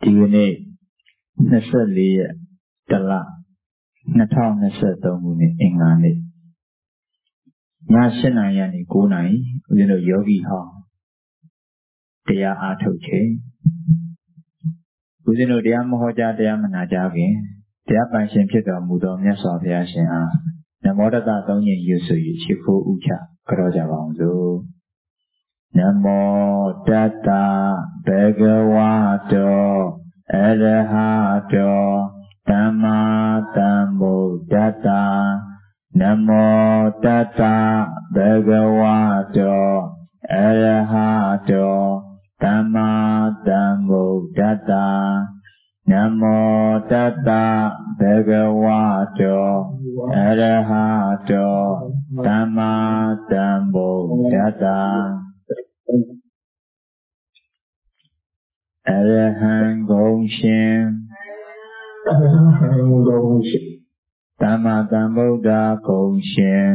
ဒီကနေ့24ရက်တလ2023ခုနှစ်အင်္ဂါနေ့ည7:00 နာရီကနေ9:00 နာရီဦးဇင်းတို့ယောဂီဟောင်းတရားအားထုတ်ခြင်းဦးဇင်းတို့တရားမဟောကြားတရားမနာကြားခင်တရားပိုင်ရှင်ဖြစ်တော်မူသောမြတ်စွာဘုရားရှင်အားနမောတတသုံးညင်ရွတ်ဆို၍ရှိခိုးဥချကြောကြပါအောင်စို့နမောတတဘဂဝတောအရဟတောသမ္မာသမ္ဗုဒ္ဓတ္တနမောတတဘဂဝတောအရဟတောသမ္မာသမ္ဗုဒ္ဓတ္တနမောတတဘဂဝတောအရဟတောသမ္မာသမ္ဗုဒ္ဓတ္တအရဟံဂုဏ်ရှင်သမ္မာသမ္ဗုဒ္ဓဂုဏ်ရှင်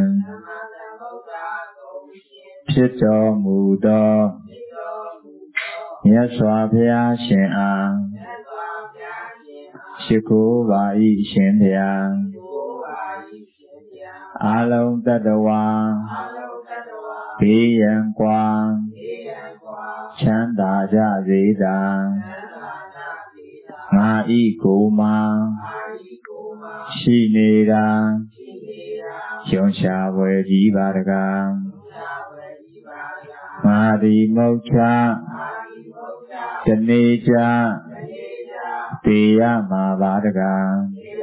ဖြစ်တော်မူသောမြတ်စွာဘုရားရှင်အားရှိခိုးပါ၏ရှင်ဘုရားအာလုံးတတ္တဝါဘေးရန်ကွာချမ်းသာကြစေသာငါဤကိုယ်မှာရှိနေတာယုံရှားဖွယ်ကြီးပါတကားငါသည်မုတ်ချတနေ့ချတေရမှာပါတကား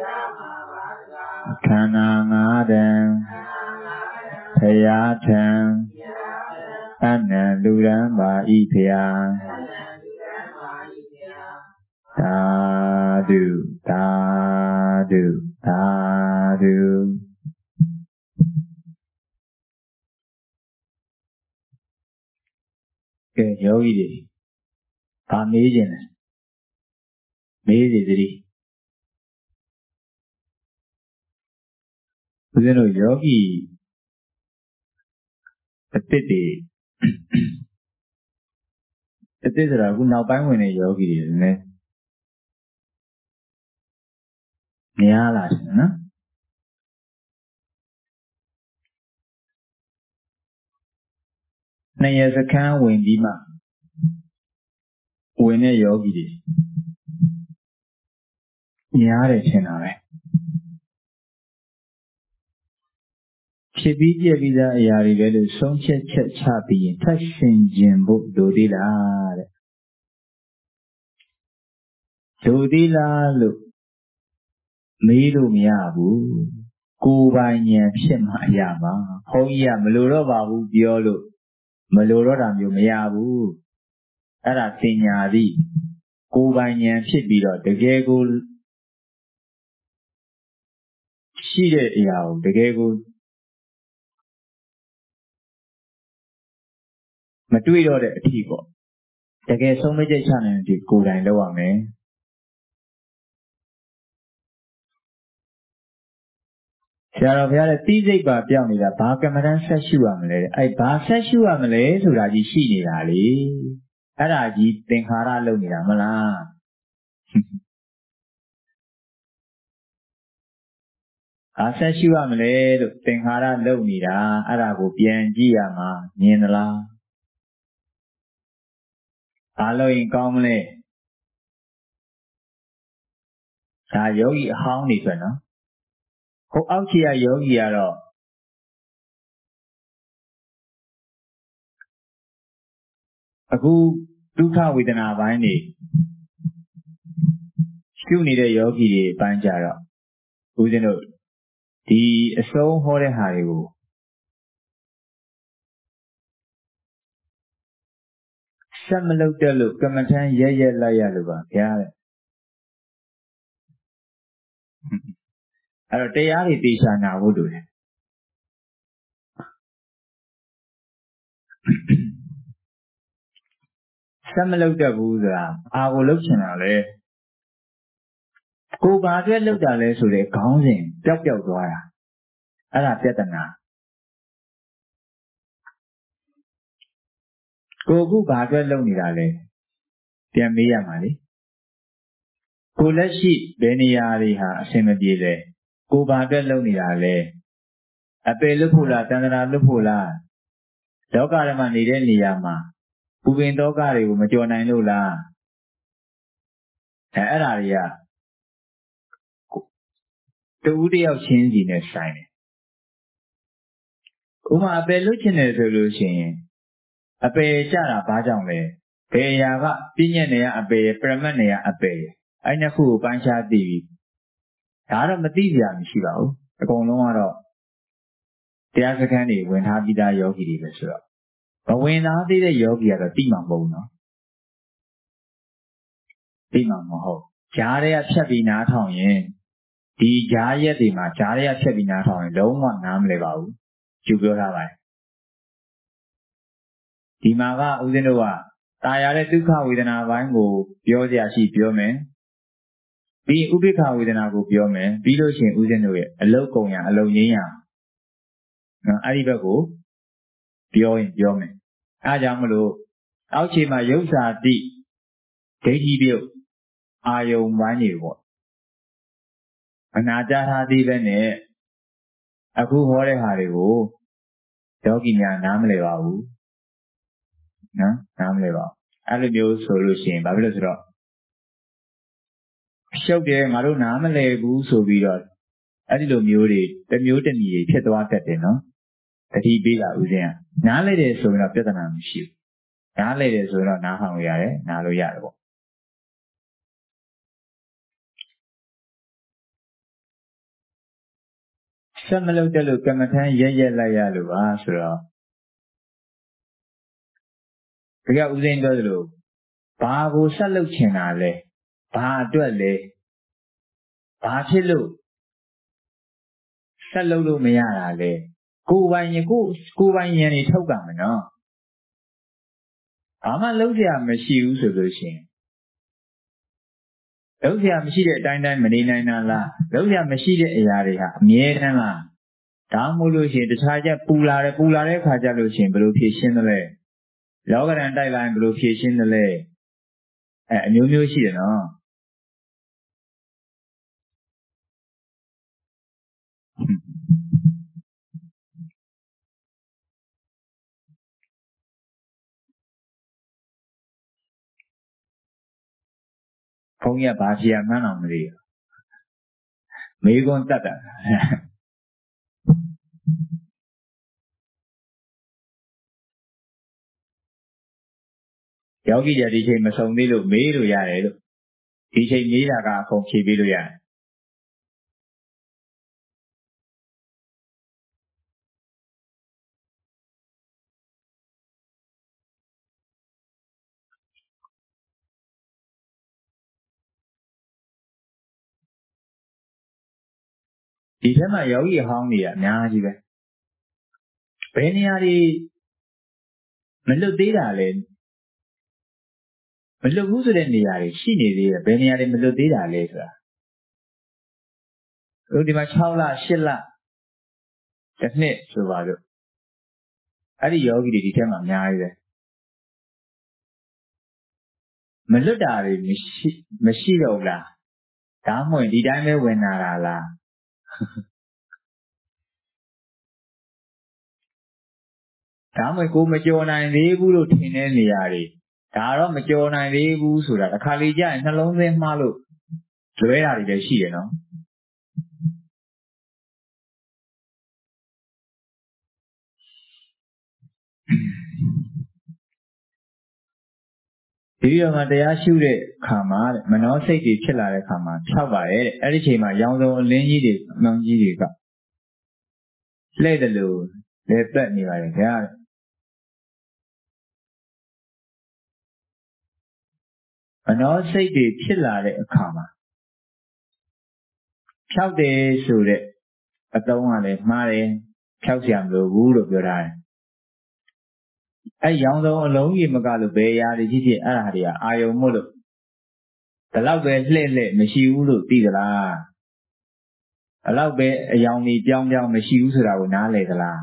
ခန္ဓာငါးတန်ဖရာထံအနန္တုရံပါဤဖရာသာဓုသာဓုသာဓုကဲယောဂီတွေဗာမေးခြင်းလဲမေးစီသတိဦးဇင်းတို့ယောဂီအစ်စ်တွေအစ်စ်ဆိုတာအခုနောက်ပိုင်းဝင်တဲ့ယောဂီတွေလည်းများလာတယ်နော်နှစ်ရစခန်းဝင်ပြီးမှဝင်တဲ့ယောဂီတွေများတယ်ထင်တာပဲဖြစ်ပြီးပြည့်ပြီးသားအရာတွေပဲလို့ဆုံးဖြတ်ချက်ချပြီးရင်ထပ်ရှင်ခြင်းဖို့လိုသေးလားတဲ့လိုသေးလားလို့မေးလို့မရဘူးကိုယ်ပိုင်ဉာဏ်ဖြစ်မှရမှာဘုန်းကြီးကမလိုတော့ပါဘူးပြောလို့မလိုတော့တာမျိုးမရဘူးအဲ့ဒါပညာသည်ကိုယ်ပိုင်ဉာဏ်ဖြစ်ပြီးတော့တကယ်ကိုရှိတဲ့အရာကိုတကယ်ကိုမတွေ့တော့တဲ့အထီးပေါ့တကယ်ဆုံးမချက်ချနိုင်တဲ့အထီးကိုယ်တိုင်လုပ်ရမယ်ဆရာတော်ဘုရားလည်းတိစိတ်ပါပြောင်းနေတာဘာကမ္မဋ္ဌာန်းဆက်ရှုရမလဲအဲ့ဘာဆက်ရှုရမလဲဆိုတာကြီးရှိနေတာလေအဲ့ဒါကြီးသင်္ခါရလုပ်နေတာမလားဘာဆက်ရှုရမလဲလို့သင်္ခါရလုပ်နေတာအဲ့ဒါကိုပြန်ကြည့်ရမှာမြင်သလားဘာလို့ရင်ကောင်းမလဲဒါယောဂီအဟောင်းနေဆိုနော်ဟိုအောက်ခြေကယောဂီကတော့အခုဒုက္ခဝေဒနာပိုင်းနေရှုနေတဲ့ယောဂီတွေပန်းကြတော့ဦးဇင်းတို့ဒီအစုံဟောတဲ့ဟာတွေကိုဆက်မလုပ်တဲ့လို့ကမ္မထမ်းရက်လိုက်ရလို့ပါဗျာတဲ့အဲ့တော့တရားတွေသေချာနာဖို့လိုတယ်ဆက်မလုပ်တတ်ဘူးဆိုတာအာကိုလုပ်ချင်တာလေကိုဘာအတွက်လုပ်တာလဲဆိုတဲ့ခေါင်းစဉ်ပျောက်သွားတာအဲ့ဒါပြဿနာကိုခုဘာအတွက်လုပ်နေတာလဲပြန်မေးရမှာလေကိုလက်ရှိဘယ်နေရာတွေဟာအဆင်မပြေလဲကိုဘာအတွက်လုပ်နေတာလဲအပေလွတ်ဖို့လားတန်တရာလွတ်ဖို့လားလောကဓမ္မနေတဲ့နေရာမှာပူပင်သောကတွေကိုမကြော်နိုင်လို့လားအဲ့ဒါတွေကတူဦးတယောက်ချင်းစီနဲ့ဆိုင်တယ်ဥမာအပေလွတ်ချင်တယ်ဆိုလို့ရှိရင်အပေကြတာဘာကြောင့်လဲဘယ်အရာကပြည့်ညက်နေရအပေပရမတ်နေရအပေအဲ့နှစ်ခုကိုပိုင်းခြားသိပြီဒါတော့မသိကြရမရှိပါဘူးအကုန်လုံးကတော့တရားစခန်းတွေဝင်ထားပြီးသားယောဂီတွေပဲဆိုတော့မဝင်သားသေးတဲ့ယောဂီကတော့သိမှာမဟုတ်ဘူးနော်သိမှာမဟုတ်ဂျားတွေကဖြတ်ပြီးနားထောင်ရင်ဒီဂျားရက်တွေမှာဂျားတွေကဖြတ်ပြီးနားထောင်ရင်လုံးဝနားမလည်ပါဘူးကျူပြောထားပါတယ်ဒီမှာကဦးဇင်းတို့ကတာယာတဲ့ဒုက္ခဝေဒနာပိုင်းကိုပြောကြရှိပြောမယ်ပြီးဥပိ္ပခဝေဒနာကိုပြောမယ်ပြီးလို့ရှိရင်ဦးဇင်းတို့ရဲ့အလုတ်ကုံရအလုတ်ငင်းရနော်အဲ့ဒီဘက်ကိုပြောရင်ပြောမယ်အားကြောင့်မလို့အောက်ခြေမှာယုတ်စာတိဒိဋ္ဌိပြုတ်အာယုံပိုင်းတွေပေါ့အနာကြားထားသေးပဲနဲ့အခုဟောတဲ့ဟာတွေကိုယောဂီများနားမလည်ပါဘူးနော်နားမလည်ပါဘူးအဲ့လိုမျိုးဆိုလို့ရှိရင်ဘာဖြစ်လို့ဆိုတော့ရှုပ်တယ်ငါတို့နားမလည်ဘူးဆိုပြီးတော့အဲ့ဒီလိုမျိုးတွေတစ်မျိုးတစ်နည်းဖြစ်သွားတတ်တယ်နော်တတိပေးတာဦးဇင်းကနားလဲတယ်ဆိုရင်တော့ပြဿနာမရှိဘူးနားလဲတယ်ဆိုတော့နားဟောင်လို့ရတယ်နားလို့ရတယ်ပေါ့ဆက်မလုပ်တဲ့လို့ကမ္မထမ်းရက်လိုက်ရလို့ပါဆိုတော့ဒီကဦးဇင်းပြောသလိုဘာကိုဆက်လုပ်ချင်တာလဲဘာအတွက်လဲဘာဖြစ်လို့ဆက်လုပ်လို့မရတာလဲကိုယ်ပိုင်ရင်ကိုယ်ပိုင်ရင်နေထုတ်တာမယ်နော်ဘာမှလုပ်စရာမရှိဘူးဆိုလို့ရှိရင်လုပ်စရာမရှိတဲ့အတိုင်းတိုင်းမနေနိုင်တာလားလုပ်စရာမရှိတဲ့အရာတွေဟာအမြဲတမ်းလားဒါမှမဟုတ်လို့ရှိရင်တခြားချက်ပူလာတဲ့ခါကျလို့ရှိရင်ဘယ်လိုဖြေရှင်းသလဲလောကဓာတ်တိုက်လာရင်ဘယ်လိုဖြေရှင်းသလဲအမျိုးမျိုးရှိတယ်နော်ဘုန်းကြီးကဘာဖြေရမှန်းတော့မသိဘူးမေးခွန်းတတ်တာယောဂီတွေဒီချိန်မဆုံးသေးလို့မေးလို့ရတယ်လို့ဒီချိန်မေးတာကအကုန်ဖြေပေးလို့ရတယ်ဒီထဲမှာယောဂီအဟောင်းတွေကအများကြီးပဲဘယ်နေရာတွေမလွတ်သေးတာလဲမလွတ်ဘူးဆိုတဲ့နေရာတွေရှိနေသေးတယ်ဘယ်နေရာတွေမလွတ်သေးတာလဲဆိုတာဒီမှာ6လ8လတစ်နှစ်ဆိုပါလို့အဲ့ဒီယောဂီတွေဒီထဲမှာအများကြီးပဲမလွတ်တာတွေမရှိတော့ဘူးလားဒါမှမဟုတ်ဒီတိုင်းပဲဝင်လာတာလားဒါမှမဟုတ်ကိုမကြော်နိုင်သေးဘူးလို့ထင်တဲ့နေရာတွေဒါတော့မကြော်နိုင်သေးဘူးဆိုတာတစ်ခါလေကြာရင်နှလုံးသွင်းမှားလို့လွဲတာတွေလည်းရှိတယ်နော်ဒီလိုမှတရားရှုတဲ့ခါမှာမနောစိတ်တွေဖြစ်လာတဲ့ခါမှာဖြောက်ပါတယ်အဲ့ဒီချိန်မှာရောင်စုံအလင်းကြီးတွေအမောင်ကြီးတွေကလှဲ့တယ်လို့လည်းပတ်နေပါတယ်ခင်ဗျာမနောစိတ်တွေဖြစ်လာတဲ့အခါမှာဖြောက်တယ်ဆိုတဲ့အသုံးကလည်းမှားတယ်ဖြောက်เสียမလို့ဘူးလို့ပြောထားတယ်အဲ့ရောင်စုံအလုံးကြီးမကလို့ဘယ်အရာတွေကြီးဖြစ်အဲ့ဒါတွေကအာယုံမို့လို့ဒီလောက်ပဲလှဲ့မရှိဘူးလို့သိသလားအဲ့လောက်ပဲအယောင်ကြီးပြောင်းမရှိဘူးဆိုတာကိုနားလည်သလား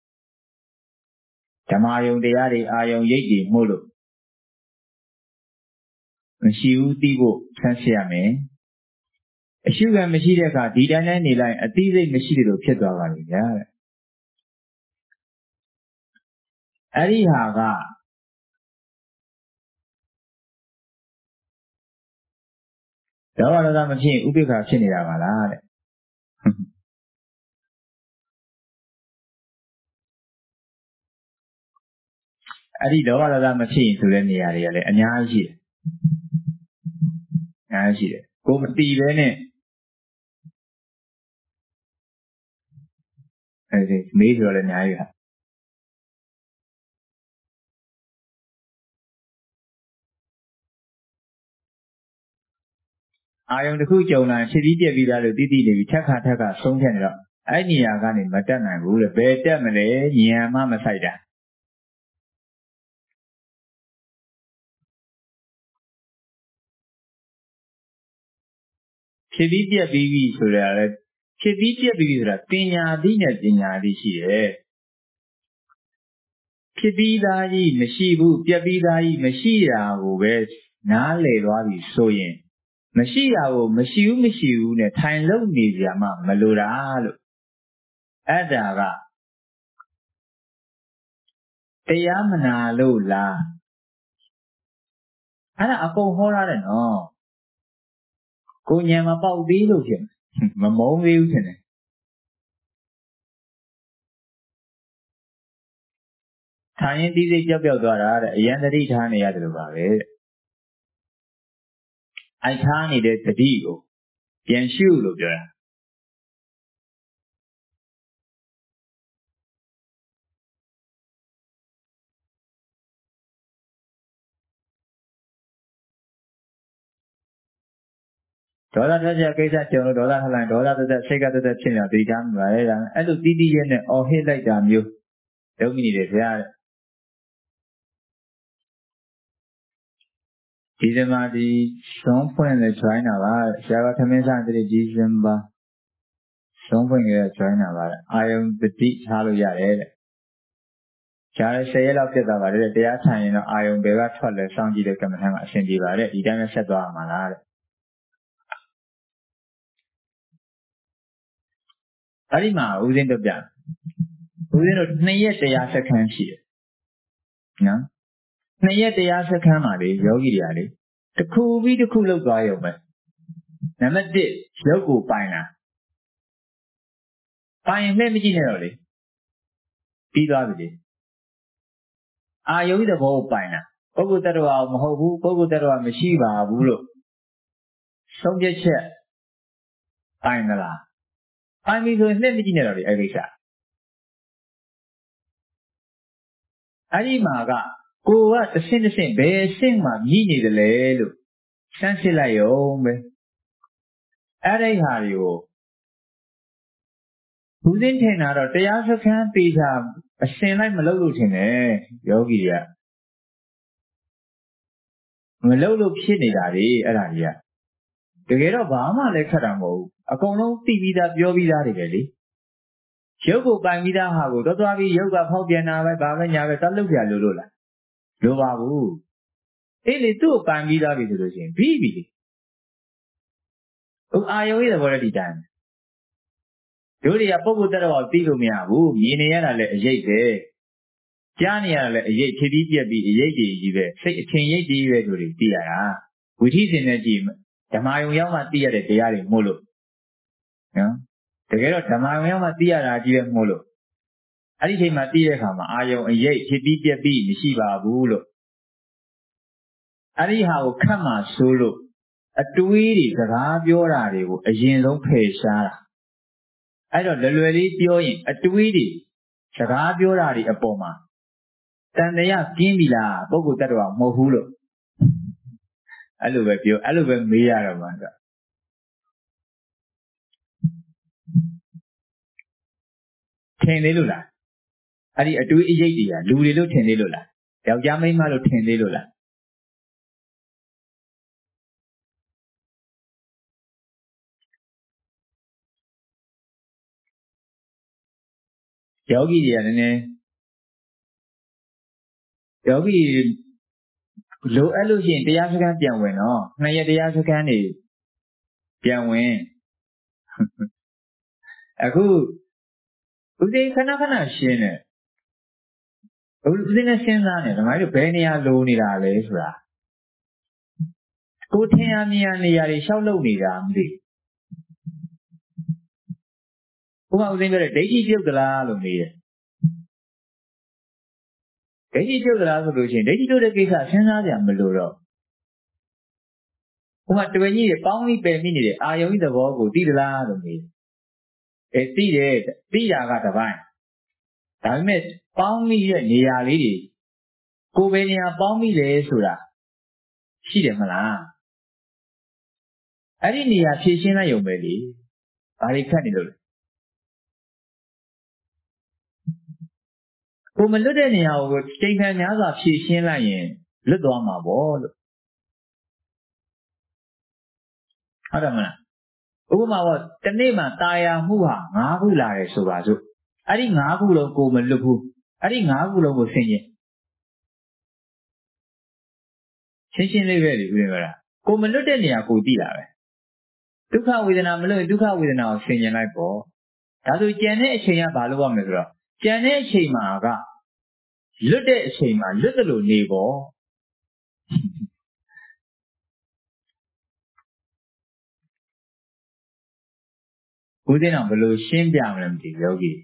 ဓမ္မယုံတရားတွေအာယုံရိပ်တွေမို့လို့မရှိဘူးသိဖို့ဆန်းစစ်ရမယ်အရှုခံမရှိတဲ့အခါဒီတိုင်းတိုင်းနေလိုက်အသိစိတ်မရှိတယ်လို့ဖြစ်သွားပါလိမ့်ဗျာအဲ့ဒီဟာကဒေါသမဖြစ်ရင်ဥပိ္ပခာဖြစ်နေတာပါလားတဲ့အဲ့ဒီဒေါသမဖြစ်ရင်ဆိုတဲ့နေရာတွေကလည်းအများကြီးရှိတယ်အများကြီးရှိတယ်ကိုမတီးပဲနဲ့အဲဒီမေးဆိုတော့လည်းအများကြီးဟာအာယုံတစ်ခုကြုံလာဖြစ်ပြီးပြက်ပြီးသားလို့သိသိနေပြီးထက်ခါဆုံးဖြတ်နေတော့အဲ့နေရာကနေမတက်နိုင်ဘူးလေဘယ်တက်မလဲဉာဏ်မှမဆိုင်တာဖြစ်ပြီးပြက်ပြီးပြီဆိုတာလေဖြစ်ပြီးပြက်ပြီးဆိုတာပညာသိနဲ့ပညာသိရှိတယ်ဖြစ်ပြီးသားကြီးမရှိဘူးပြက်ပြီးသားကြီးမရှိတာကိုပဲနားလည်သွားပြီဆိုရင်မရှိတာကိုမရှိဘူးနဲ့ထိုင်လုံနေကြမှမလိုတာလို့အဲ့ဒါကတရားမနာလို့လားအဲ့ဒါအကုန်ဟောရတယ်နော်ကိုဉာဏ်မပေါက်သေးလို့ဖြစ်မမုန်းသေးဘူးထင်တယ်ထိုင်ရင်သိစိတ်ပြောက်သွားတာတဲ့အယံတတိထားနေရတယ်လို့ပါပဲအိုက်ထားနေတဲ့တတိကိုပြန်ရှုလို့ပြောတာဒေါသထွက်ကြကိစ္စကြုံလို့ဒေါသထွက်လိုက်ဒေါသသက်စိတ်ကသက်ဖြစ်နေတာသိထားမှာလေဒါအဲ့လိုတီးတီးရဲနဲ့အော်ဟစ်လိုက်တာမျိုးလုပ်မိနေတယ်ဗျာဒီဇင်ဘာဒီဆုံးဖွင့်လဲ join တာပါဆရာကသမင်းစားတဲ့ဒီဇင်ဘာဆုံးဖွင့်ကြ join တာပါအာယုံတတိထားလို့ရတယ်တဲ့ကျန်10ရက်လောက်ဖြစ်သွားပါတယ်တရားထိုင်ရင်တော့အာယုံဘယ်ကထွက်လဲစောင့်ကြည့်တဲ့ကမ္မထမ်းမှာအဆင်ပြေပါတယ်ဒီတိုင်းပဲဆက်သွားမှာလားတဲ့အဲ့ဒီမှာဦးဇင်းတို့ပြဦးဇင်းတို့2ရက်တရားစခန်းရှိတယ်နော်2ရက်တရားစခန်းမှာလေယောဂီတွေကလေတစ်ခုပြီးတစ်ခုလောက်သွားရုံပဲနံပါတ်1ရုပ်ကိုပိုင်လာပိုင်လှည့်မကြည့်နဲ့တော့လေပြီးသွားပြီလေအာယုံသဘောကိုပိုင်လာပုဂ္ဂိုလ်တ attva မဟုတ်ဘူးပုဂ္ဂိုလ်တ attva မရှိပါဘူးလို့ဆုံးဖြတ်ချက်ပိုင်မလားပိုင်ပြီဆိုရင်လှည့်မကြည့်နဲ့တော့လေအဲ့ဒီကိစ္စအဲ့ဒီမှာကကိုကတစ်ဆင့်ဘယ်အဆင့်မှမြည်နေတယ်လေလို့စမ်းစစ်လိုက်ရုံပဲအဲ့ဒီဟာတွေကိုဘူးစင်းထင်တာတော့တရားစခန်းတေချာအစင်လိုက်မလုပ်လို့ထင်တယ်ယောဂီတွေကမလုပ်လို့ဖြစ်နေတာလေအဲ့ဒါကြီးကတကယ်တော့ဘာမှလည်းခက်တာမဟုတ်ဘူးအကုန်လုံးသိပြီးသားပြောပြီးသားတွေပဲလေရုပ်ကိုပိုင်ပြီးသားဟာကိုသွားပြီးရုပ်ကဖောက်ပြန်တာပဲဘာပဲညာပဲတတ်လုပ်ကြလို့လားလိုပါဘူးအေးလေသူ့ကိုပိုင်ပြီးသားပြီဆိုလို့ရှိရင်ပြီးပြီလေဥအာယုံရဲ့သဘောတည်းဒီတိုင်းတို့တွေကပုဂ္ဂိုလ်တ attva ကိုသိလို့မရဘူးမြင်နေရတာလည်းအရေးပဲကြားနေရတာလည်းအရေးဖြစ်ပြီးပြက်ပြီးအရေးကြီးပဲစိတ်အထင်ရိပ်ကြီးပဲတို့တွေသိရတာဝိသိစဉ်နဲ့ကြည့်ဓမ္မယုံရောက်မှသိရတဲ့တရားတွေမို့လို့နော်တကယ်တော့ဓမ္မယုံရောက်မှသိရတာကြီးပဲမို့လို့အဲ့ဒီချိန်မှာသိတဲ့အခါမှာအာယုံအရေးဖြစ်ပြီးပြက်ပြီးမရှိပါဘူးလို့အဲ့ဒီဟာကိုခတ်မှဆိုးလို့အတွေးတွေစကားပြောတာတွေကိုအရင်ဆုံးဖယ်ရှားတာအဲ့တော့လွယ်လေးပြောရင်အတွေးတွေစကားပြောတာတွေအပေါ်မှာတန်တရားကျင်းပြီလားပုဂ္ဂိုလ်တ attva မဟုတ်ဘူးလို့အဲ့လိုပဲပြောအဲ့လိုပဲမေးရတော့မှာဆိုထင်သေးလို့လားအဲ့ဒီအတွေးအရိပ်တွေကလူတွေလို့ထင်သေးလို့လားယောက်ျားမိန်းမလို့ထင်သေးလို့လားယောဂီတွေကနည်းနည်းယောဂီလိုအဲ့လို့ရှိရင်တရားစခန်းပြန်ဝင်တော့2ရက်တရားစခန်းနေပြန်ဝင် Aku udah kena sih nih. Udah nih senang nih. Namanya banyak lo nih lah lesra. Kau tiap ni hari selalu nih ramdi. Kau udah nih deji juga lah lo nih. Deji juga lah tu sih. Deji juga kisah senang dia melulu. Kau tu ni pangli pemi ni. Ayam itu bawa tidak lah lo nih. Tidak agak apa. Tapi pangli ni hari kau banyak pangli lesra. Sih malah. Hari ni ya sih na yang beli. Hari kan itu. Kau melulu ni aku cakap ni apa sih na yang lu doa mabol. Ada mana? Aku mawar tene mah tayar muha ngaku lah sesuatu. Hari ngaku lo kau melulu. Hari ngaku lo kau sini. Sini ni beri beri. Kau melulu ni aku tidak. Dukha widana melulu dukha widana sini naik po. Tapi jangan cina balu apa mereka. Jangan cina aga. Lude cina lude lu ni po. Udina belum siapa yang mesti yogi.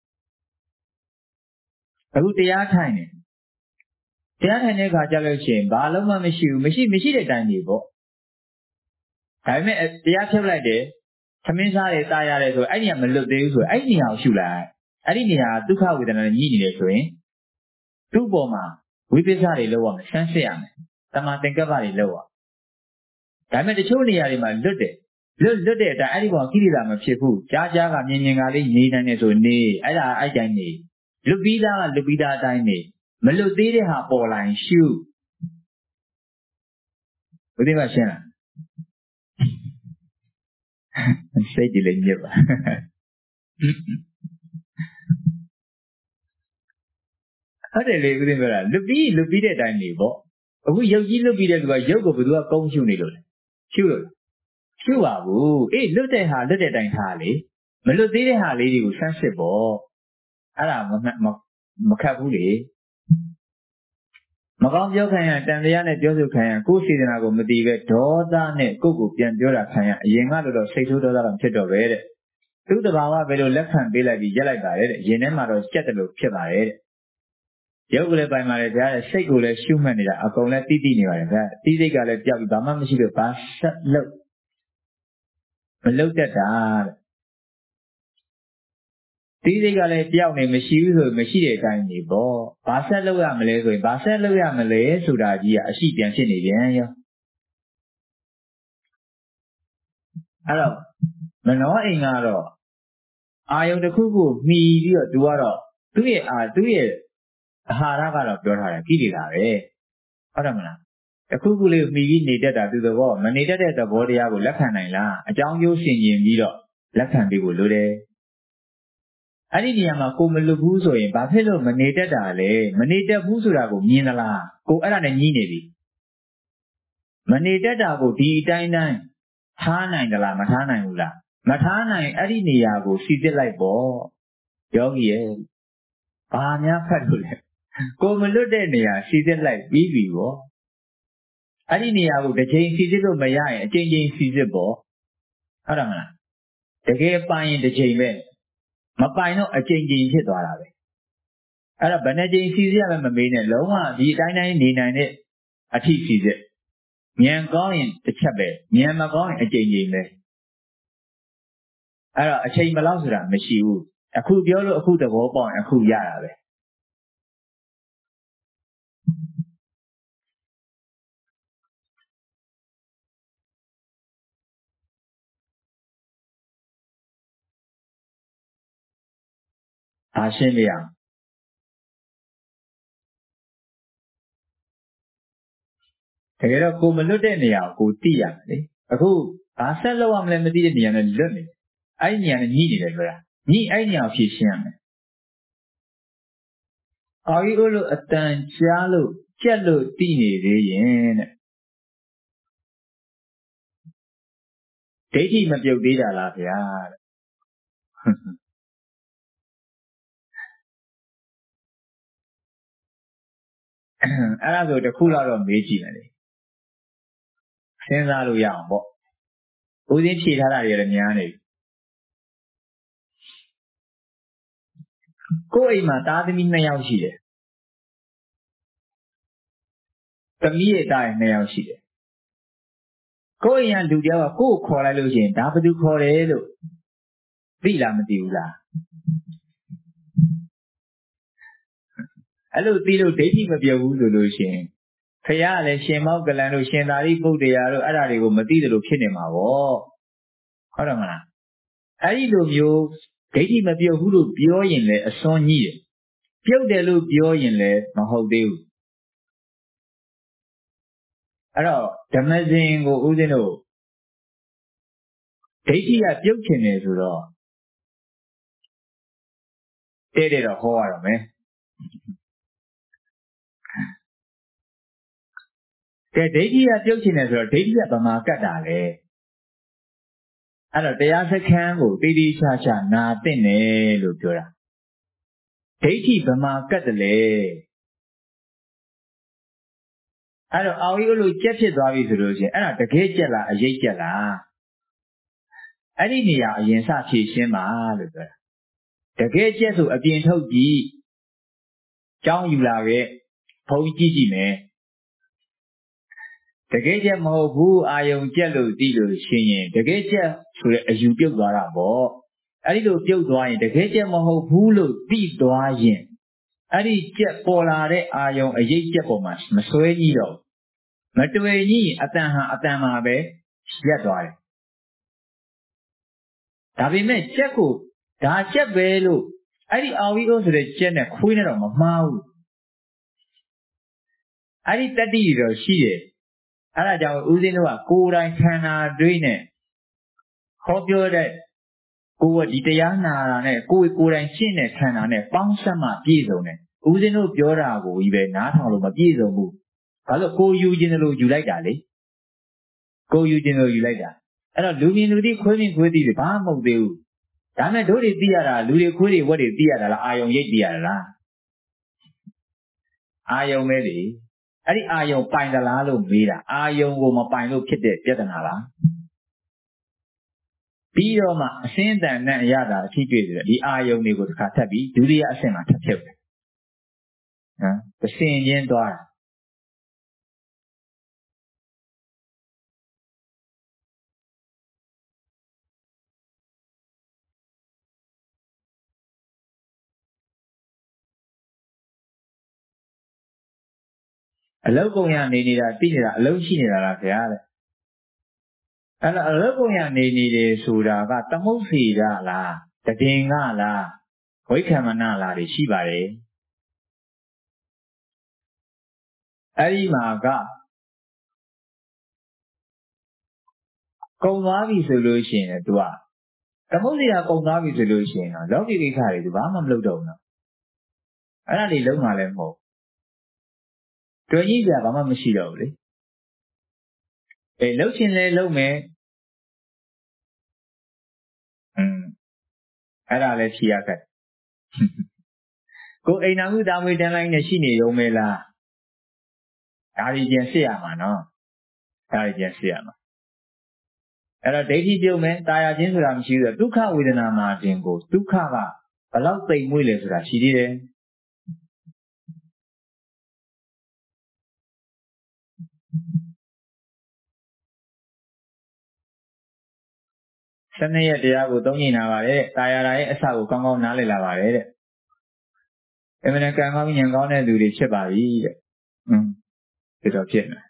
Aku tiada ni. Tiada ni kerja lu siapa. Balu mah mesti dekat ni po. Tapi tiada siapa lagi. Semisal tayar itu, ini yang melulu itu, ini yang sulah. Ini yang tu kau itu nanti ni itu. Tu boma. Wipesar itu boma. Sensian. Sama tinggal balik itu. Tapi tu ni hari mana lude. Lude dah hari boma kiri dah macam tu. Jaga kami ni ngali ni nanti tu ni. Ada aja ni. Lubida dah ni. Melulu dia ha polan shoe. Betul macam. Saya jelasnya. Ada lagi betul betul. Lebih deh dah ni bo. Aku yogi lebih deh tu, yoga berdua kau siu ni loh. Siu aku. Lebih dah hali. Melu deh hali di usan sebo. Ada mak boleh. Makam jauh kaya, tanda ni jauh kaya. Kau sih dengan aku mesti ke dosa ni. Kau pian jauh lah kaya. Yang ada tu sesuatu dosa dalam cerita bere. Tu tu bawa belu lekhan bela di jalan bere. Yang ni maru cerita lu cerita bere. Jauh boleh bayar mana dia, saya boleh siapa ni dah, aku boleh titi ni mana, titi kalau jauh bama mesti lepas lu dah, titi kalau jauh ni mesti dekat ni bo, bahasa lu yang Malay sudah dia asyik yang sini dia ya. Halo, mana ingat lo, ayam tu kuku mi dia dua lo, tu ye hara kalau berhara kiri lah ada mana? Aku boleh migi ni dah tu dah, mana dah boleh aku lekhan ni lah. Jangan yo sini ni lo, lekhan di bulu deh. Hari ni ama aku melu so yang, bapak lo mana dah le, mana busu aku ni lah. Aku ada ni ni. Mana dah aku di Thailand, Thailand lah, Thailand ulah. Thailand hari ni aku siapa lagi bo, yogi banyak kali le. Aku melu deh ni siapa lagi bibi bo. Hari ni aku dah jadi siapa bayar, jadi siapa. Ada mana? Dekat pain dah jadi. Mapain no ajenji itu ada. Ada banyak ajenji yang mempunyai lawan di daerah ini ni asyik sih. Yang kau ini tercapai, yang kau ini ajenji ni. Ada asyik malas sudah mesti. Aku biar aku tu bawa aku ya ada. Asyik dia. Kalau aku meludah ni aku tiang ni. Aku asal lawan mesti ni yang leluh ni. Ini yang ni lah. Ni ini yang fikiran. Ayu lu atan jalu tini dia. ဋ္ဌိမပြုတ်သေးတာလားဗျာအဲ့ဒါဆိုတစ်ခုတော့မေးကြည့်မယ်လေစဉ်းစားလို့ရအောင်ပေါ့ဦးစင်းဖြေထားတာတွေလည်းများနေကိုယ့်အိမ်မှာသားသမီး2ယောက်ရှိတယ်သမီးရဲ့သား2ယောက်ရှိတယ်ကိုယ့်အိမ်ကလူတယောက်ကကိုယ့်ကိုခေါ်လိုက်လို့ရှိရင်ဒါဘယ်သူခေါ်တယ်လို့သိလားမသိဘူးလားအဲ့လိုသိလို့ဒိဋ္ဌိမပြုတ်ဘူးဆိုလို့ရှိရင်ဖရာကလည်းရှင်မောက္ကလန်တို့ရှင်သာရိပုတ္တရာတို့အဲ့ဒါတွေကိုမသိသလိုဖြစ်နေမှာပေါ့ဟုတ်တယ်မလားအဲ့ဒီလိုမျိုးဒိဋ္ဌိမပြုတ်ဘူးလို့ပြောရင်လည်းအစွန်းကြီးတယ်ပြုတ်တယ်လို့ပြောရင်လည်းမဟုတ်သေးဘူးအဲ့တော့ဓမ္မစဉ်ကိုဦးဇင်းတို့ဒိဋ္ဌိကပြုတ်ချင်တယ်ဆိုတော့တဲ့တော့ဟောရတော့မယ်ကဲဒိဋ္ဌိကပြုတ်ချင်တယ်ဆိုတော့ဒိဋ္ဌိကဗမာကတ်တာလေအဲ့တော့တရားစခန်းကိုတိတိကျကျနာသိနေလို့ပြောတာဒိဋ္ဌိဗမာကတ်တယ်လေအဲ့တော့အောင်ကြီးလို့ကြက်ဖြစ်သွားပြီဆိုလို့ရှိရင်အဲ့ဒါတကယ်ကြက်လားအရိပ်ကြက်လားအဲ့ဒီနေရာအရင်စဖြည့်ရှင်းပါလို့ပြောတာတကယ်ကြက်ဆိုအပြင်ထုတ်ကြည့်ကြောင်းယူလာခဲ့ဘုံကြည့်ကြည့်မယ်တကယ်ကြက်မဟုတ်ဘူးအာယုံကြက်လို့သိလို့ရှိရင်တကယ်ကြက်ဆိုတဲ့အယူပြုတ်သွားတာပေါ့အဲ့ဒီလိုပြုတ်သွားရင်တကယ်ကြက်မဟုတ်ဘူးလို့သိသွားရင်အဲ့ဒီကြက်ပေါ်လာတဲ့အာယုံအရိပ်ကြက်ပေါ်မှာမဆွဲကြီးတော့မတွေ့ကြီးအတန်ဟာအတန်မှာပဲရက်သွားတယ်ဒါပေမဲ့ကြက်ကိုဒါကြက်ပဲလို့အဲ့ဒီအာဝိဩဆိုတဲ့ကြက်နဲ့ခွေးနဲ့တော့မမှားဘူးအဲ့ဒီတတ္တိတော့ရှိတယ်အဲ့ဒါကြောင့်ဦးဇင်းတို့ကကိုယ်တိုင်ခန္ဓာတွေးနဲ့ဟောပြောတဲ့ကိုယ်ကဒီတရားနာတာနဲ့ကိုယ်တိုင်ရှင်းတဲ့ခန္ဓာနဲ့ပေါင်းစပ်မှပြည့်စုံတယ်ဦးဇင်းတို့ပြောတာကိုကြီးပဲနားထောင်လို့မပြည့်စုံဘူးဘာလို့ကိုယူခြင်းလို့ယူလိုက်တာလေကိုယူခြင်းလို့ယူလိုက်တာအဲ့တော့လူမြင်လူသိခွေးမြင်ခွေးသိတွေဘာမှမဟုတ်သေးဘူးဒါမဲ့တို့တွေသိရတာလူတွေခွေးတွေဝက်တွေသိရတာလားအာယုံရိပ်သိရတာလားအာယုံပဲလေအဲ့ဒီအာယုံပိုင်သလားလို့မေးတာအာယုံကိုမပိုင်လို့ဖြစ်တဲ့ပြဿနာလားပြီးတော့မှအစင်းတန်နဲ့အရတာအဖြစ်တွေ့တယ်ဒီအာယုံတွေကိုတစ်ခါထပ်ပြီးဒုတိယအဆင့်မှာထပ်ဖြုတ်တယ်နော်တစ်ဆင့်ချင်းသွားတာအလုတ်ကုန်ရနေနေတာသိနေတာအလုတ်ရှိနေတာလားခင်ဗျာတဲ့အဲ့တော့အလုတ်ကုန်ရနေနေတယ်ဆိုတာကသမုတ်စီကလားတည်င်ကလားဝိက္ခမနလားတွေရှိပါတယ်အဲ့ဒီမှာကကုံသွားပြီဆိုလို့ရှိရင် तू ကသမုတ်စီကကုံသွားပြီဆိုလို့ရှိရင်တော့လောကီကိစ္စတွေ तू ဘာမှမလုပ်တော့ဘူးနော်အဲ့ဒါတွေလုံးမှလည်းမဟုတ်တွေ့ကြီးကြဘာမှမရှိတော့ဘူးလေလှုပ်ချင်လဲလှုပ်မယ်အဲ့ဒါလည်းဖြေရခဲ့ကိုအိမ်နာမှုတာမွေတန်းလိုက်နဲ့ရှိနေရုံပဲလားဒါကြီးကျန်စစ်ရမှာနော်ဒါကြီးကျန်စစ်ရမှာအဲ့တော့ဒိဋ္ဌိပြုတ်မယ်တာယာခြင်းဆိုတာမရှိဘူးဒုက္ခဝေဒနာမှာခြင်းကိုဒုက္ခကဘလောက်သိမ်မွေ့လဲဆိုတာရှိသေးတယ်12ရက်တရားကိုသုံးညင်လာပါတယ်တာယာရာရဲ့အစကိုကောင်းကောင်းနားလည်လာပါတယ်တဲ့အမှန်တန်ကံကောင်းဉာဏ်ကောင်းတဲ့သူတွေဖြစ်ပါပြီတဲ့ဒီတော့ဖြစ်နေ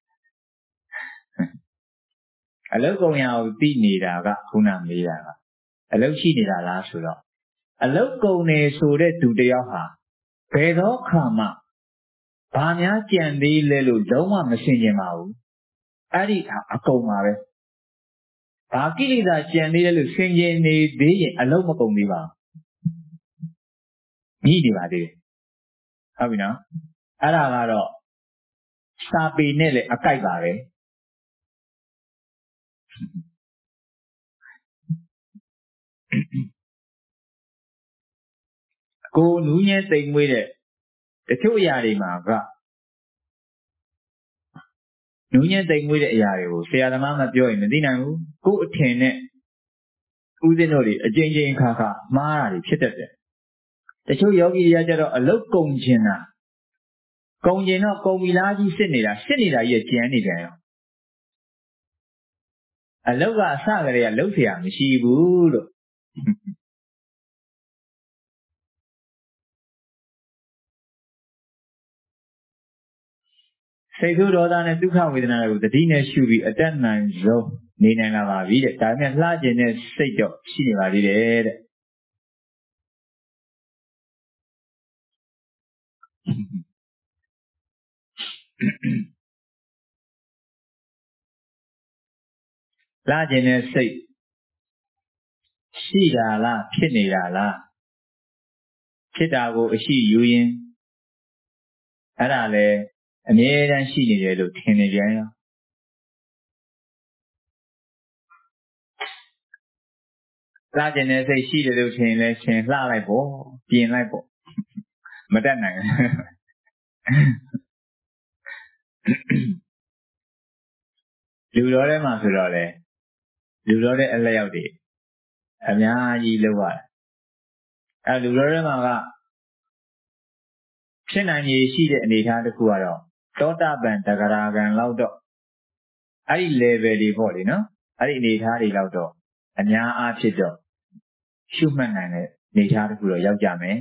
အလုတ်ကုံရကိုသိနေတာကခုနမေးတာကအလုတ်ရှိနေတာလားဆိုတော့အလုတ်ကုံနေဆိုတဲ့သူတယောက်ဟာဘယ်တော့ခါမှဘာများကြံသေးလဲလို့လုံးဝမရှင်းကျင်ပါဘူးအဲ့ဒီအကုန်ပါပဲဘာကိလေသာကြံသေးလဲလို့ရှင်းကျင်နေသေးရင်အလုတ်မကုန်သေးပါဘူးညှိနေပါသေးတယ်ဟုတ်ပြီနော်အဲ့ဒါကတော့စာပေနဲ့လည်းအကိုက်ပါပဲ Cô núi nhé tình mới đấy. Để thiếu nhà đi mà cả. Núi nhé tình mới đấy nhà đi. Xe là mà biểu hiện đi nào. Cô thế này. Ưu tiên rồi đi. Trên trên khá khá. Mà là điဖြစ်đấy. Để thiếu yogi ra cho đó. Ở lúc công trình à. Công trình nó công bị lá gì xin này là gì chén này đấy. Ở lúc à sao cái này lúc thì à. Mình xì bù rồi. Say through all that and took out with another. The dinner should be attend nine so. Nina Lava Vida. Time and large in a state of cinema did. Large in a state. Shida la, Pinida la. Chitago, she you in. Arale, a near and she needed to Tinigana. Large in a say she did to change, let's change la like ball, being like ball. Madonna. Ludore Masurole. Ludore a layout. Amia ye lower. A Ludore Maga. ဖြစ်နိုင်ရည်ရှိတဲ့အနေအထားတစ်ခုကတော့သောတာပန်တဂရဂံလောက်တော့အဲ့ဒီ level တွေပေါ့လေနော်အဲ့ဒီအနေအထားတွေလောက်တော့အများအားဖြင့်တော့ရှုမှတ်နိုင်တဲ့အနေအထားတစ်ခုတော့ရောက်ကြမယ်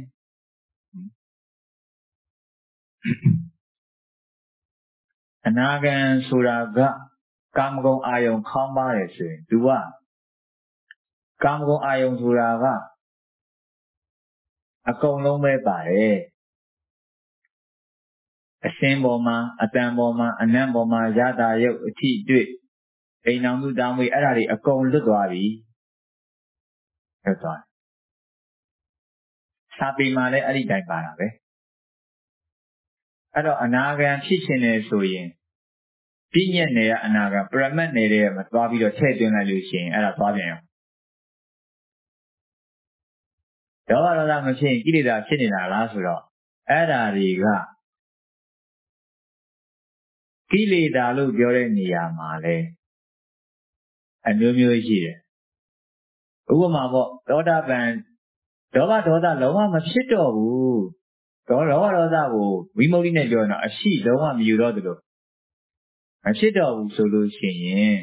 အနာဂံဆိုတာကကာမဂုဏ်အာယုံခေါင်းပါတယ်ဆိုရင်သူကကာမဂုဏ်အာယုံဆိုတာကအကုန်လုံးပဲပါတယ်အစင်းပေါ်မှာအတန်ပေါ်မှာအနံ့ပေါ်မှာရတာရုပ်အထိတွေ့အိမ်အောင်သူတောင်းဝေးအဲ့ဒါတွေအကုန်လွတ်သွားပြီလွတ်သွားစာပေမှာလည်းအဲ့ဒီတိုင်းပါတာပဲအဲ့တော့အနာဂံဖြစ်ရှင်နေဆိုရင်ပြည့်ညက်နေကအနာဂံပရမတ်နေတဲ့မှာသွားပြီးတော့ထည့်သွင်းလိုက်လို့ရှိရင်အဲ့ဒါသွားပြန်ရောဒေါသဒေါသမဖြစ်ရင်ကိလေသာဖြစ်နေတာလားဆိုတော့အဲ့ဒါတွေကကိလေသာလို့ပြောတဲ့နေရာမှာလဲအမျိုးမျိုးရှိတယ်ဥပမာပေါ့သောတာပန်ဒေါသဒေါသလုံးဝမဖြစ်တော့ဘူးဒေါသဒေါသကိုဝိမု ക്തി နဲ့ပြောရင်တော့အရှိလုံးဝမယူတော့သလိုမဖြစ်တော့ဘူးဆိုလို့ရှိရင်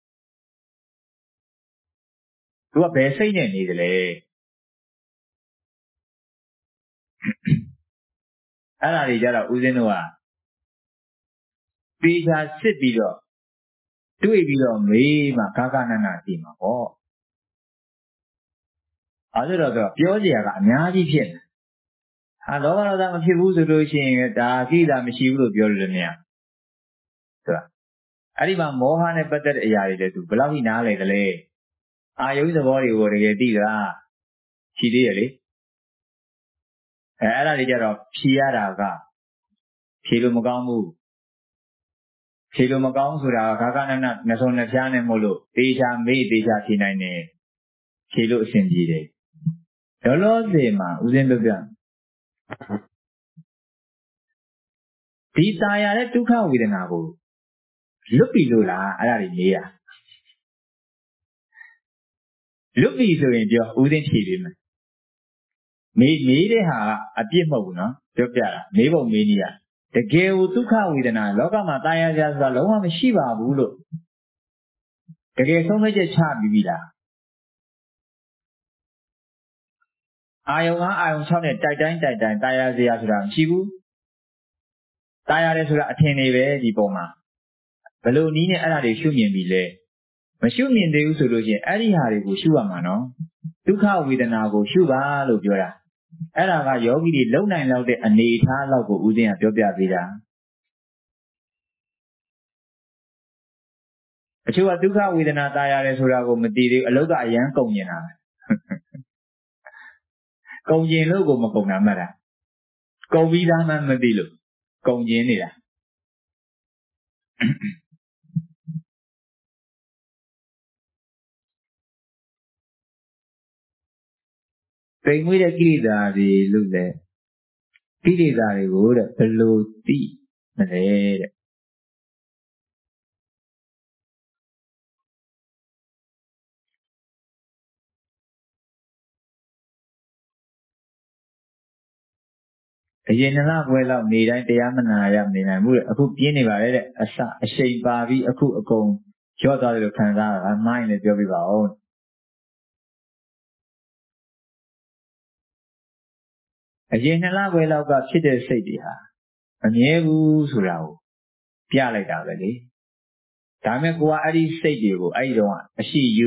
သူကဘယ်စိတ်နဲ့နေသလဲအဲ့ဒါတွေကြတော့ဦးဇင်းတို့ကပေချာစစ်ပြီးတော့တွေ့ပြီးတော့မေးမှကာကနနာကြည့်မှာပေါ့အဲ့ဒါတော့ပြောကြရကအများကြီးဖြစ်နေဟာလောဘဒေါသမဖြစ်ဘူးဆိုလို့ရှိရင်ဒါကိလေသာမရှိဘူးလို့ပြောလို့လည်းမရဟုတ်လားအဲ့ဒီမှာမောဟနဲ့ပတ်သက်တဲ့အရာတွေလည်းသူဘယ်လောက်ထိနားလဲကလေးအာယုသဘောတွေကိုတကယ်သိသလားဖြီးသေးရလေအဲ့ဒါတွေကြတော့ဖြီးရတာကဖြီးလို့မကောင်းဘူးဖြီးလို့မကောင်းဆိုတာကကာကနနနှစုံနှဖျားနေမို့လို့တေချာမေးတေချာဖြီးနိုင်တယ်ဖြီးလို့အဆင်ပြေတယ်လောလောဆယ်မှာဦးဇင်းတို့ပြဒီตายရတဲ့ဒုက္ခဝေဒနာကိုလွတ်ပြီလို့လားအဲ့ဒါတွေမေးရလွတ်ပြီဆိုရင်ပြောဦးသိဖြေပေးမယ်မေးတဲ့ဟာကအပြစ်မဟုတ်ဘူးနော်ပြောပြတာမေးဖို့မေးနေရတကယ်ကိုဒုက္ခဝေဒနာလောကမှာตายရကြဆိုတာလုံးဝမရှိပါဘူးလို့တကယ်ဆုံးဖြတ်ချက်ချပြီးပြီလားအာယုံ5အာယုံ6နဲ့တိုက်တိုင်းตายရစရာဆိုတာမရှိဘူးตายရတယ်ဆိုတာအထင်တွေပဲဒီပုံမှာဘယ်လိုနည်းနဲ့အဲ့ဒါတွေရှုမြင်ပြီလဲမရှုမြင်သေးဘူးဆိုလို့ရှိရင်အဲ့ဒီဟာတွေကိုရှုရမှာနော်ဒုက္ခဝေဒနာကိုရှုပါလို့ပြောတာအဲ့ဒါကယောဂီတွေလုံနိုင်လောက်တဲ့အနေအထားလောက်ကိုဦးဇင်းကပြောပြပေးတာအချို့ကဒုက္ခဝေဒနာตายရတယ်ဆိုတာကိုမသိသေးဘူးအလုတ်ကအရန်ကုန်ကျင်တာကုန်ကျင်လို့ကိုမကုန်တာမှတ်တာကုန်ပြီးသားမှမသိလို့ကုန်ကျင်နေတာတိမ်မွေးတဲ့ကိလေသာတွေလို့လေကိလေသာတွေကိုတဲ့ဘယ်လိုသိမလဲတဲ့အရင်2 လခွဲလောက်နေတိုင်းတရားမနာရမနေနိုင်ဘူးတဲ့အခုပြင်းနေပါလေတဲ့အရှိန်ပါပြီးအခုအကုန်ရော့သွားတယ်လို့ခံစားရတာမိုင်းလည်းပြောပြပါဦးအရင်2 လခွဲလောက်ကဖြစ်တဲ့စိတ်တွေဟာမမြဲဘူးဆိုတာကိုပြလိုက်တာပဲလေဒါမဲ့ကိုကအဲ့ဒီစိတ်တွေကိုအဲ့ဒီတော့အရှိယူ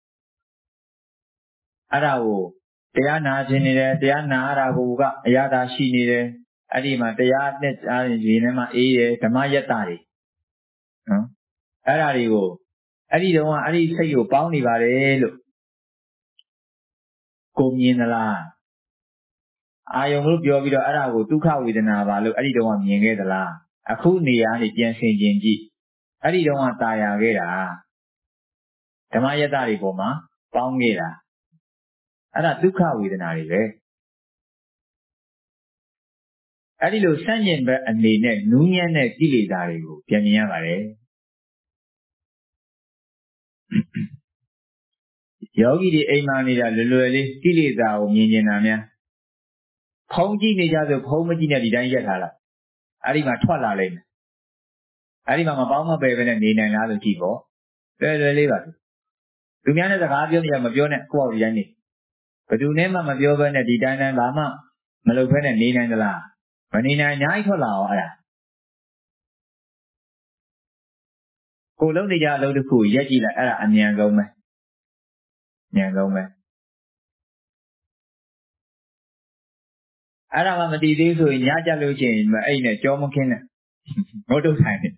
အဲ့ဒါကိုတရားနာခြင်းနေတယ်တရားနာရတာကိုကအရာသာရှိနေတယ်အဲ့ဒီမှာတရားနဲ့ကြားရင်ဒီထဲမှာအေးတယ်ဓမ္မယတ္တတွေနော်အဲ့ဒါတွေကိုအဲ့ဒီတော့အဲ့ဒီစိတ်ကိုပေါင်းနေပါတယ်လို့ကိုမြင်သလားအာယုံလို့ပြောပြီးတော့အဲ့ဒါကိုဒုက္ခဝေဒနာပါလို့အဲ့ဒီတော့မြင်ခဲ့သလားအခုနေရာနေပြန်ဆင်ခြင်ကြည့်အဲ့ဒီတော့ตายရခဲ့တာဓမ္မယတ္တတွေပေါ်မှာပေါင်းခဲ့တာအဲ့ဒါဒုက္ခဝေဒနာတွေပဲအဲ့ဒီလိုဆန့်ကျင်ဘက်အနေနဲ့နူးညံ့တဲ့ကိလေသာတွေကိုပြန်မြင်ရပါတယ်ယောဂီတွေအိမ်မှာနေတာလွယ်လေးကိလေသာကိုမြင်နေတာများဖုံးကြည့်နေကြဆိုဖုံးမကြည့်နဲ့ဒီတိုင်းရက်ထားလိုက်အဲ့ဒီမှာထွက်လာလိမ့်မယ်အဲ့ဒီမှာမပေါင်းမပယ်ပဲနဲ့နေနိုင်လားလို့ကြည့်ပေါ့လွယ်လေးပါသူများနဲ့စကားပြောနေရမပြောနဲ့ကိုယ့်အောက်ဒီတိုင်းနေဘယ်သူနဲ့မှမပြောဘဲနဲ့ဒီတိုင်းဘာမှမလုပ်ဘဲနဲ့နေနိုင်သလားမနေနိုင်အများကြီးထွက်လာအောင်အဲ့ဒါကိုလုံးနေကြအလုပ်တစ်ခုရက်ကြည့်လိုက်အဲ့ဒါအမြန်ဆုံးပဲအဲ့ဒါမှမတည်သေးဆိုရင်ညကြလို့ရှိရင်အဲ့နဲ့ကြောမခင်းနဲ့ငုတ်တုတ်ဆိုင်နေ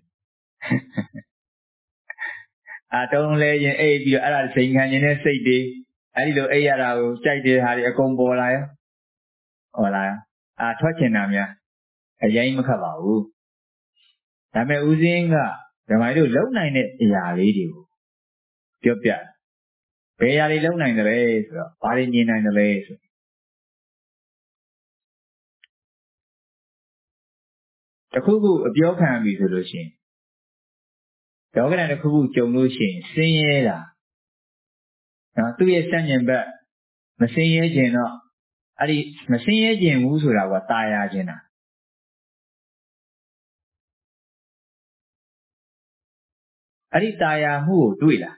တုံးလဲရင်အိပ်ပြီးတော့အဲ့ဒါစိန်ခံနေတဲ့စိတ်တွေအဲ့ဒီလိုအိပ်ရတာကိုကြိုက်တဲ့ဟာတွေအကုန်ပေါ်လာရောဟောလားထွက်ချင်တာများအရင်မခတ်ပါဘူးဒါပေမဲ့ဦးစင်းကဓမ္မကြီးတို့လုံနိုင်တဲ့အရာလေးတွေကိုပြောပြဘယ်အရာတွေလုံနိုင်တယ်လဲဆိုတော့ဘာတွေမြင်နိုင်တယ်လဲဆိုတခုခုအပြောခံပြီဆိုလို့ရှိရင်ယောဂတခုခုကြုံလို့ရှိရင်ဆင်းရဲတာနော်သူ့ရဲ့စဉ္ဉင်ဘက်မဆင်းရဲခြင်းတော့အဲ့ဒီမဆင်းရဲခြင်းဘူးဆိုတာကตายရခြင်းတာအဲ့ဒီตายရမှုကိုတွေ့လာ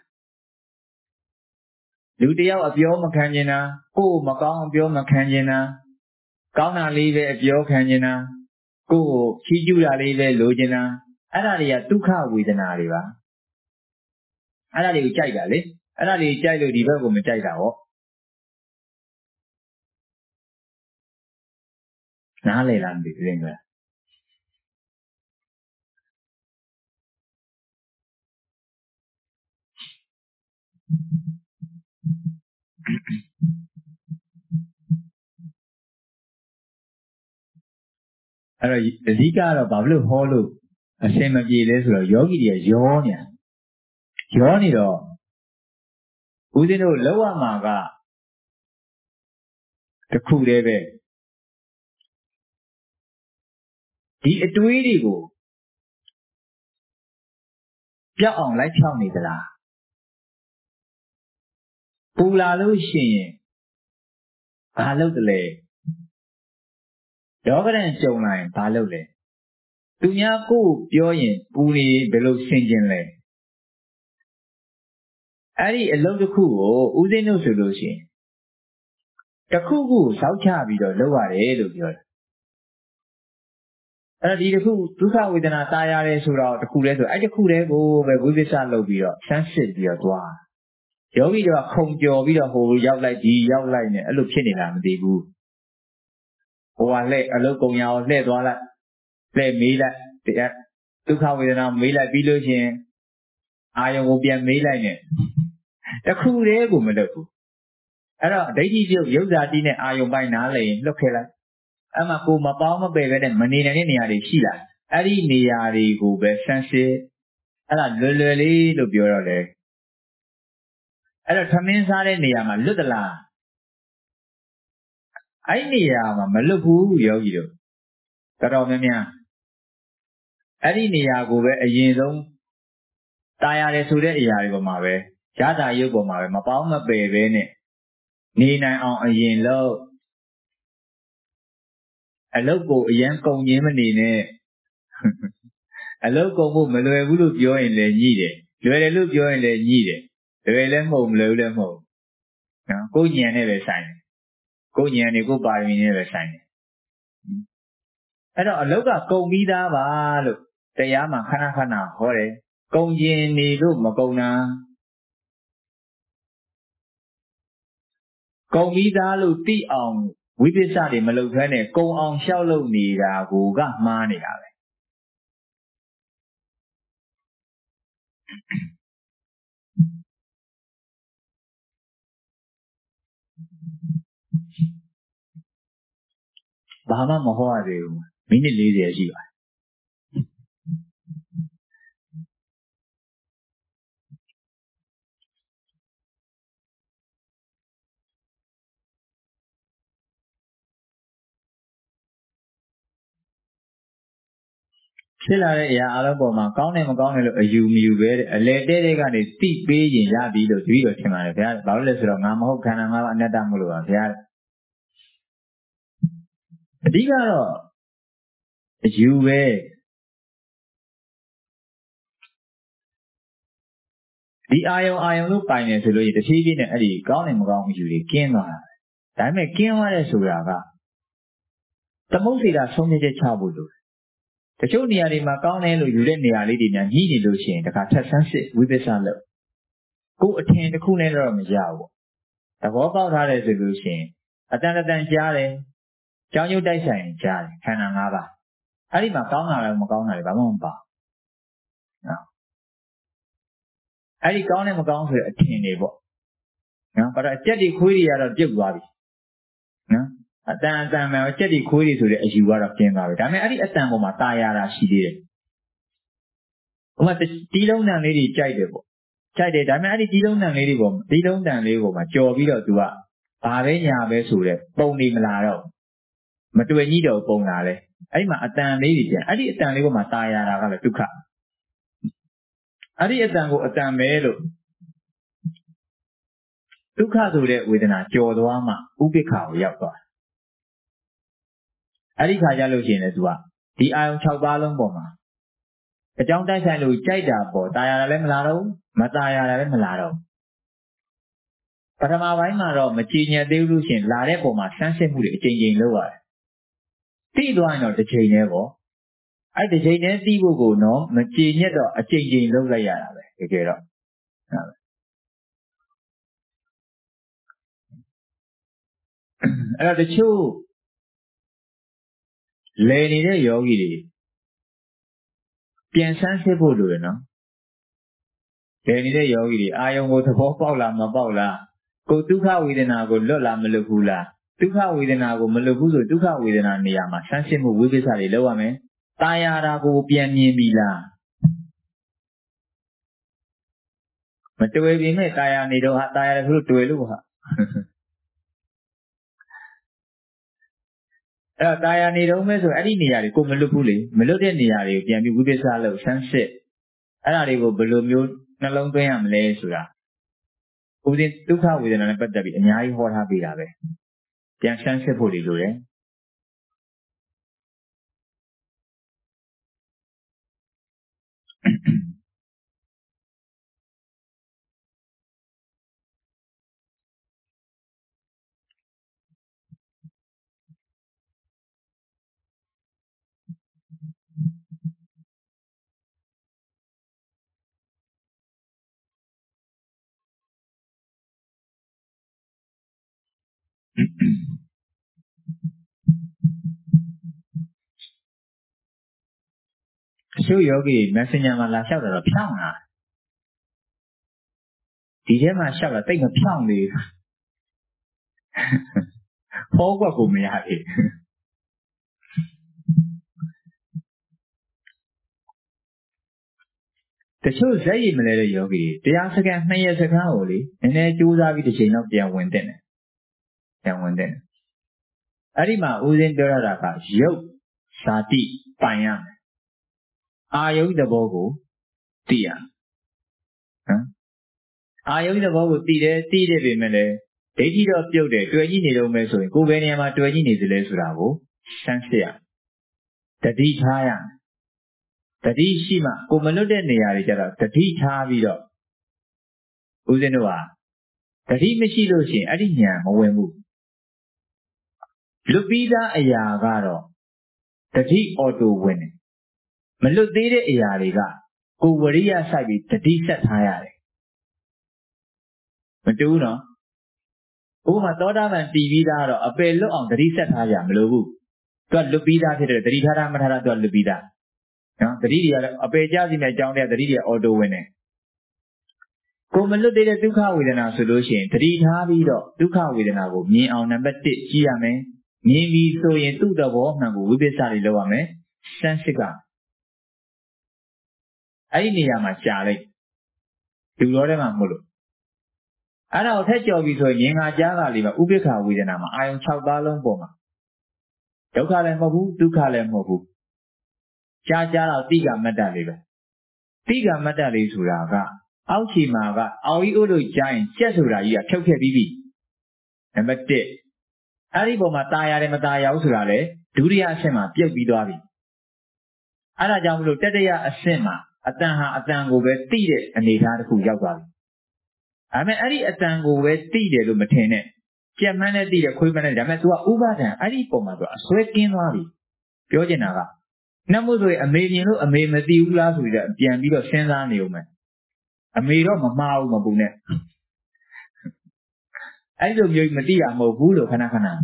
လူတယောက်အပြောမခံခြင်းတာကိုယ်မကောင်းအပြောမခံခြင်းတာကောင်းတာလေးပဲအပြောခံခြင်းတာကိုယ်ကိုချီးကျူးတာလေးပဲလိုချင်တာအဲ့ဒါတွေကဒုက္ခဝေဒနာတွေပါအဲ့ဒါတွေကိုကြိုက်တာလေအဲ့ဒါတွေကြိုက်လို့ဒီဘက်ကိုမကြိုက်တာဟောနားလေလားမသိဘူးလေအဲ့တော့အဓိကတော့ဘာလို့ဟောလို့အစင်မပြေလဲဆိုတော့ယောဂီတွေကရောနေတော့ဦးဇင်းတို့လောက်ရမှာကတခုတည်းပဲဒီအတွေးတွေကိုပြောက်အောင်လိုက်ဖြောင်းနေသလားပူလာလို့ရှိရင်ဘာလုပ်တယ်လဲယောဂရန်ကြုံလာရင်ဘာလုပ်လဲသူများကိုပြောရင်ပူနေဘယ်လိုဆင်ခြင်လဲအဲ့ဒီအလုပ်တစ်ခုကိုဦးဇင်းတို့ဆိုလို့ရှိရင်တစ်ခုခုစောက်ချပြီးတော့လုပ်ရတယ်လို့ပြောတယ်အဲ့ဒီတစ်ခုဒုက္ခဝေဒနာตายရတယ်ဆိုတော့တစ်ခုတည်းဆိုအဲ့တစ်ခုတည်းကိုပဲဝိပဿနာလုပ်ပြီးတော့ဆန်းစစ်ပြီးတော့သွားယောဂီတွေကခုံကြော်ပြီးတော့ဟိုရောက်လိုက်ဒီရောက်လိုက်နဲ့အဲ့လိုဖြစ်နေတာမသိဘူးဟိုကလှည့်အလုတ်ကုံရအောင်လှည့်သွားလိုက်လှည့်မေးလိုက်တရားဒုက္ခဝေဒနာမေးလိုက်ပြီးလို့ချင်းအာယုံကိုပြန်မေးလိုက်နဲ့တခုတည်းကိုမလုပ်ဘူးအဲ့တော့ဒိဋ္ဌိပြုတ်ယုတ်ဇာတိနဲ့အာယုံပိုင်းနားလည်ရင်လွတ်ခဲ့လိုက်အဲ့မှာကိုမပေါင်းမပယ်ပဲနဲ့မနေနိုင်တဲ့နေရာတွေရှိလာအဲ့ဒီနေရာတွေကိုပဲဆန်းစစ်အဲ့ဒါလွယ်လွယ်လေးလို့ပြောတော့လေအဲ့တော့သမင်းစားတဲ့နေရာမှာလွတ်သလားအဲ့နေရာမှာမလွတ်ဘူးယောဂီတို့တော်တော်များများအဲ့ဒီနေရာကိုပဲအရင်ဆုံးตายရတယ်ဆိုတဲ့အရာတွေပေါ်မှာပဲရတာရုပ်ပေါ်မှာပဲမပေါင်းမပယ်ပဲနဲ့နေနိုင်အောင်အရင်လို့အလုတ်ကိုအရန်ကုန်ခြင်းမနေနဲ့အလုတ်ကုန်ဖို့မလွယ်ဘူးလို့ပြောရင်လည်းညှိတယ်လွယ်တယ်လို့ပြောရင်လည်းညှိတယ်လွယ်လည်းမဟုတ်မလွယ်လည်းမဟုတ်နော်ကိုယ်ဉာဏ်နဲ့ပဲဆိုင်တယ်ကိုယ်ဉာဏ်နဲ့ကိုယ်ပါရမီနဲ့ပဲဆိုင်တယ်အဲ့တော့အလုတ်ကကုန်ပြီးသားပါလို့တရားမှာခဏခဏဟောတယ်ကုန်ကျင်နေလို့မကုန်တာကုန်ပြီးသားလို့သိအောင်ဝိပဿနာတွေမလုပ်ဘဲနဲ့ကုန်အောင်လျှောက်လုပ်နေတာကိုကမှားနေတာပဲဘာမှမဟောရသေးဘူးမိနစ်40ရှိပါတယ်ဖြစ်လာတဲ့အရာအလုံးပေါ်မှာကောင်းတယ်မကောင်းတယ်လို့အယူမယူပဲတဲ့အလေတဲတဲကနေတိပေးရင်ရပြီလို့တပည့်တော်ထင်ပါတယ်ဗျာဘာလို့လဲဆိုတော့ငါမဟုတ်ခန္ဓာငါးပါးအနတ္တမလို့ပါဗျာအဓိကတော့အယူပဲဒီအာယုံလို့ပိုင်နေဆိုလို့တဖြည်းဖြည်းနဲ့အဲ့ဒီကောင်းတယ်မကောင်းဘူးယူတွေကင်းသွားတာဒါပေမဲ့ကင်းသွားတဲ့ဆိုတာကသမုတ်စေတာဆုံးဖြတ်ချက်ချဖို့လိုတချို့နေရာတွေမှာကောင်းတယ်လို့ယူတဲ့နေရာလေးတွေများညှိနေလို့ရှိရင်တခါထပ်ဆန်းစစ်ဝိပဿနာလို့ကိုယ်အထင်တစ်ခုနဲ့တော့မရဘူးသဘောပေါက်ထားတယ်ဆိုလို့ရှိရင်အတန်ကြားတယ်ကြောင်းရုပ်တိုက်ဆိုင်ကြားတယ်ခန္ဓာ၅ပါးအဲ့ဒီမှာကောင်းတာလည်းမကောင်းတာလည်းဘာမှမပါနော်အဲ့ဒီကောင်းတယ်မကောင်းဆိုတဲ့အထင်တွေပေါ့နော်ဘာလို့အကြက်တွေခွေးတွေကတော့ပြုတ်သွားပြီနော်အတန်မှန်ကြက်တွေခွေးတွေဆိုတဲ့အယူကတော့ကျင်းသွားပြီဒါပေမဲ့အဲ့ဒီအတန်ပေါ်မှာตายရတာရှိသေးတယ်ဟိုမှာတီးလုံးတန်လေးတွေကြိုက်တယ်ပေါ့ကြိုက်တယ်ဒါပေမဲ့အဲ့ဒီတီးလုံးတန်လေးတွေပေါ်တီးလုံးတန်လေးပေါ်မှာကြော်ပြီးတော့သူကဘာပဲညာပဲဆိုတဲ့ပုံနေမလာတော့မတွေ့ညှိတော့ပုံလာလဲအဲ့ဒီမှာအတန်လေးတွေကျန်အဲ့ဒီအတန်လေးပေါ်မှာตายရတာကလည်းဒုက္ခအဲ့ဒီအတန်ကိုအတန်ပဲလို့ဒုက္ခဆိုတဲ့ဝေဒနာကြော်သွားမှဥပိ္ပခာကိုရောက်သွားအဲ့ဒီခါကျလို့ရှိရင်လည်းသူကဒီအာယုံ6ပါးလုံးပေါ်မှာအကြောင်းတိုက်ဆိုင်လို့ကြိုက်တာပေါ့ตายရတာလည်းမလာတော့မตายရတာလည်းမလာတော့ပထမပိုင်းမှာတော့မကြည်ညက်သေးဘူးလို့ရှိရင်လာတဲ့ပုံမှာဆန်းစစ်မှုတွေအချိန်ချင်းလုပ်ရတယ်သိသွားရင်တော့တစ်ချိန်တည်းပေါ့အဲ့တစ်ချိန်တည်းသိဖို့ကိုတော့မကြည်ညက်တော့အချိန်ချင်းလုပ်လိုက်ရတာပဲတကယ်တော့အဲ့တော့တချို့လည်နေတဲ့ယောဂီတွေပြန်ဆန်းစစ်ဖို့လိုတယ်နော်လည်နေတဲ့ယောဂီတွေအာယုံကိုသဘောပေါက်လားမပေါက်လားကိုဒုက္ခဝေဒနာကိုလွတ်လားမလွတ်ဘူးလားဒုက္ခဝေဒနာကိုမလွတ်ဘူးဆိုဒုက္ခဝေဒနာနေရာမှာဆန်းစစ်မှုဝိပဿနာတွေလုပ်ရမယ်ตายရတာကိုပြန်မြင်ပြီလားမတွေ့ပြီမဲ့ตายရနေတော့ဟာตายရတယ်ဆိုလို့တွေ့လို့ဟာအဲ့တော့ตายရနေတော့မဲ့ဆိုအဲ့ဒီနေရာတွေကိုမလွတ်ဘူးလေမလွတ်တဲ့နေရာတွေကိုပြန်ပြီးဝိပဿနာလုပ်ဆန်းစစ်အဲ့ဒါတွေကိုဘယ်လိုမျိုးနှလုံးသွင်းရမလဲဆိုတာဥပဒေဒုက္ခဝေဒနာနဲ့ပတ်သက်ပြီးအများကြီးဟောထားပေးတာပဲပြန်ဆန်းစစ်ဖို့လိုတယ်အချို့ယောဂီ Messenger မှာလာလျှောက်တာတော့ဖြောင်းလာဒီထဲမှာလျှောက်တာတိတ်မဖြောင်းလေဟောကွက်ကိုမရသေးတချို့ဇက်ရည်မလဲတဲ့ယောဂီတရားစကန်2ရက်စကန်ကိုလေနည်းနည်းကြိုးစားပြီးတစ်ချိန်တော့ပြန်ဝင်တဲ့ပြန်ဝင်တဲ့ Arima Uzin Doraka, Yo, Sati, Payam. Are you the Bogo? Tia. Are you the Bogo Tide, Vimele? They did up your day, 20 needle meso, Guveniama 20 needles ravo, Sansia. The D Taya. The D Shima, Gomalude Nearija, the D Tavido. Uzenua. The D Michilosi, Adinia, Moemu. Lupida Ayagaro. The D auto winning. Melodide Ayariga. Uvaria Sabi, the D set higher. Maduno. Uma Toda and Divida, a bello on the D set higher, Melu. Got Lupida, the Rita Matara, Lupida. The Ridia, a Pejazi may down there, the Ridia auto winning. Commalo de Duca with an solution, 3 Havido, Duca with an avo, me on number 6, Giame, me so into the war, Nago, with the Sally Loame, Sansiga. I near my Charlie. To Lorema Mulu. And I'll take your visa in a Java liver, Ubeka with an ama, I am Chaubalon Boma. Dokale Mobu, Ducale Mobu. Chajala Tiga Madaliva. Tiga Madali Suraga. Auchimaga, Aui Ulu giant, Chesura, you are Toke Bibi. Number 10. Ariboma Taya Mataya Usurale, Duria Sema, Piabidovi. Arajamu Tedea Asema, Ataha Atango where Tide and they had who Yagavi. I mean, Ari Atango where Tide to Matene. Germana did a quick man, Damatua Ubata, Aripoma, a sweating lobby. Piojanaga. Namuzo a million, a Mati Ulas with a Piambido Senza Newman. A mirror of Mao Mabune. I don't use Matia Mobulo Kanakana.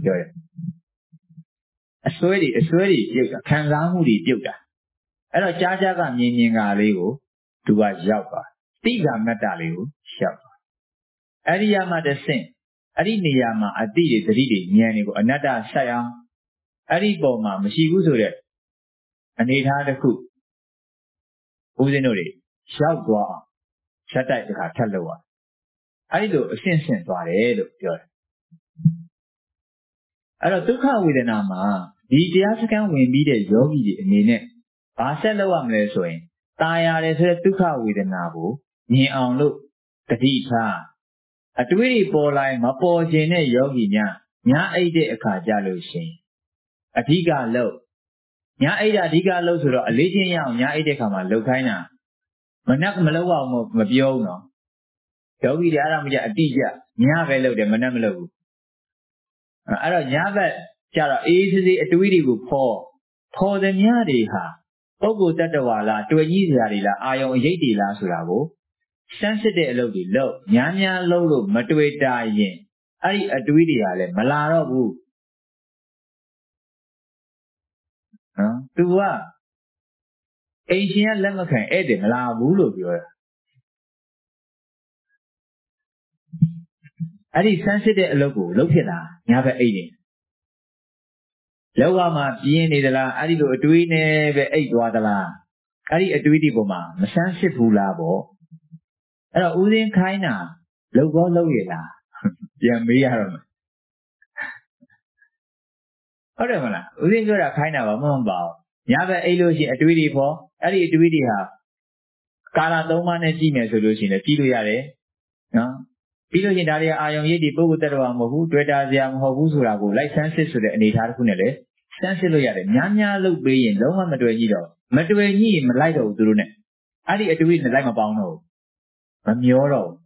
A sweaty, Kanzamudi Duka. I don't Jajaga meaning a lego to a Java. Tiga Metalio, Shapa. Ariyama the same. Ariniyama a did reading, Nianigo, another Sayang. Ariboma, Mashiguzure. And it had a cook. Uzinori, Shagwa. Shatai the Cataloa. I do a sense for it. I don't took her with an ama. The Jasakan will be the yogi in it. Basaloam lesoin. Taya is a took her with an abu. Near on look. The teacher. A twitty ball like Mapo Jene yogi nya ate a kajalo shin. A tiga low. Nya ate a tiga low to a legion young nya ate kama lokaina. Manak Malawa Mabiono. Yogi the Aramia a teacher, Nyavelo de Manamelo. I don't Yava Chara easily a tweedy would pour the Nyadi ha. Ogo Tatawala to a Yizarila, Ion Yeti La Suravo. Sensitive Lodi low, Nyanya Lolo, Matue Dayen. I a tweedy ale, Malaro woo. To what? Ancient Lamakan Edim La Wulo. I did sensitive logo, look at that, never eating. Lowama, Pienidala, I did a twin, 8 wadala. I did a tweety boma, Masansi Pulabo. Udin Kaina, Logo Loyela. Yamiarum. Oramala, Udin Gora Kaina, Momba. Never elosi a tweety for, I did a tweety half. Kala Doman and Gmail solution, a Tiluare. No? Pilo in Daria Ion Yedi Bogutaramo, Dredazia Hobusurago, like senses to the Nitar Punele, Sensiloyade, Nyanya look be in Loma Maduenido, Madueni, Malado, Durune. I did a twin like a bono. Mamioro.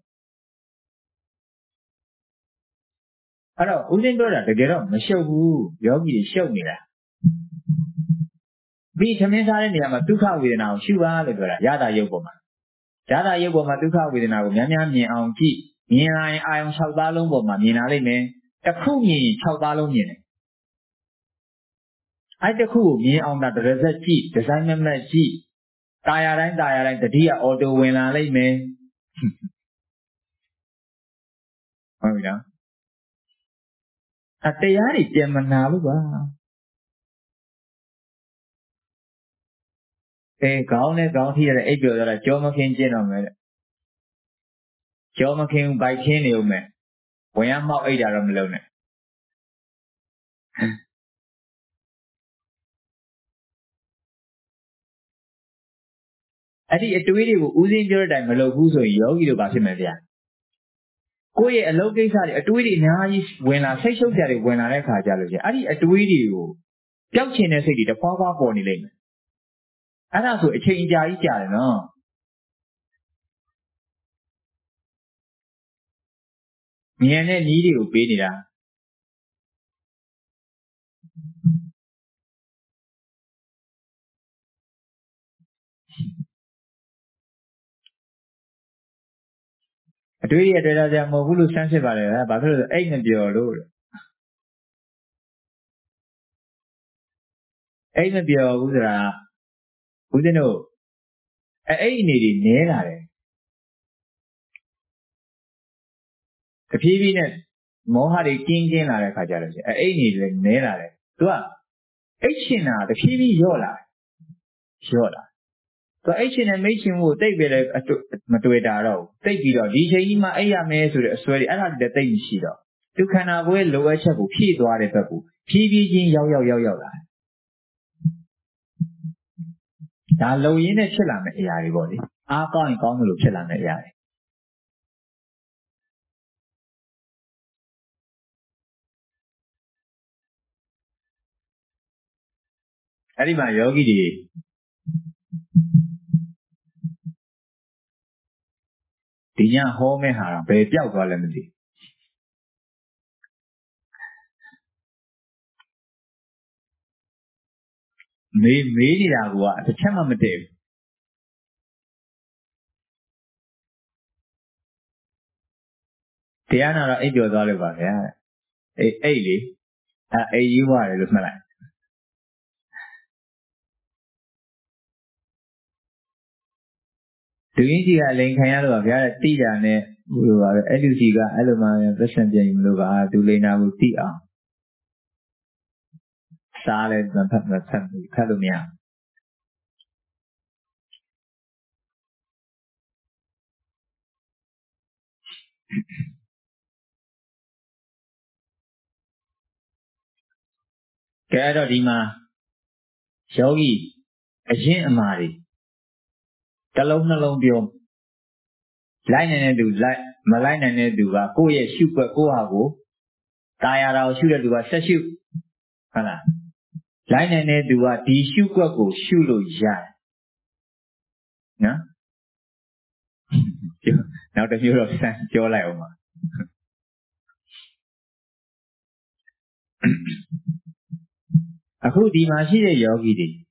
Hello, Udin Dora, the girl, Mashobu, Yogi, show me that. Be Tamisa and Yamatuka with an out, Shuva, the Gora, Yada Yogoma. Yada Yogoma Tuka with an out, Yamyami on key. I am Chaubalon Boma, Minalime, a Kumi Chaubalon. I the cool me on that research, the Simon G. Diaran, the dear auto when I lay me. Oh, yeah. At the Yari Gemanaluba. A gaunet down here at April that a Jomakin gentleman. Jomakin by Kenny, man. When I'm out 8 hours alone. Adi a tweedy who in your time, hello, who's a yogi to Basimadia. Koye a low case a tweedy nice when I say so that when I like Hajalogy. Adi a tweedy you. Junction as the Papa Pony Lane. And also a change I no. Me and a needy who paid it. A tweedy at the Mohulu Sansevala, but the egg and your lord. Egg and your Udra. Wouldn't know. A needy near. The PV Mohari King in our Kajaras. A needy near. To a Hina, the PV Yola. Yola. So and Machin will take it at Matuedaro. Take it out. DJ Ima Aya May to the Australia and the thing she do. You can avoid lower chabu, P to other people. PV Yola. Now, low in a chilam at body. Our going on to chilam at Yari. Arima Yogi. Dinya home haram, pay Piao Galamity. Maybe Agua, the Chamamative. Tiana Ejo Oliver, yeah. A you are, look like. To India, Linkayano, Tia, who are Elusiga, Alumaya, President Luga, to Lena with Tia. Salad and Calumia. Gado Dima, Shogi, a gin amari. Talona Lombium. Line and do like Malina and do a coye super coago. Tayara should do a session. Line and do a tissue go shulo ya. No? Now the hero sends your lioma. A who dimashi yogi.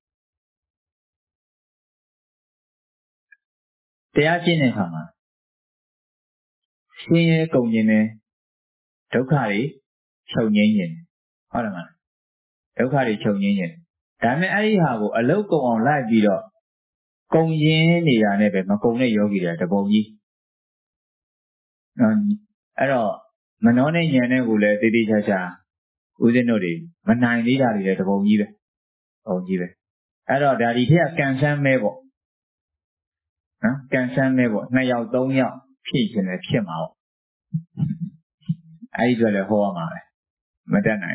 They are Jinehama. Sing a gongine. Tokari, Chongin. Orama. Tokari Chongin. Dame Arihago, a local on live video. Gongin, the Anebe, Macone yogi at the bogi. At all. Manone Yane will let the Dijaja. Udenodi, Manai Nida at the bogi. Oh, give it. At all, that here can send Mabel. Can send Mabel. Now, don't yell. Peach and a chim out. I got a whole amount. Madonna.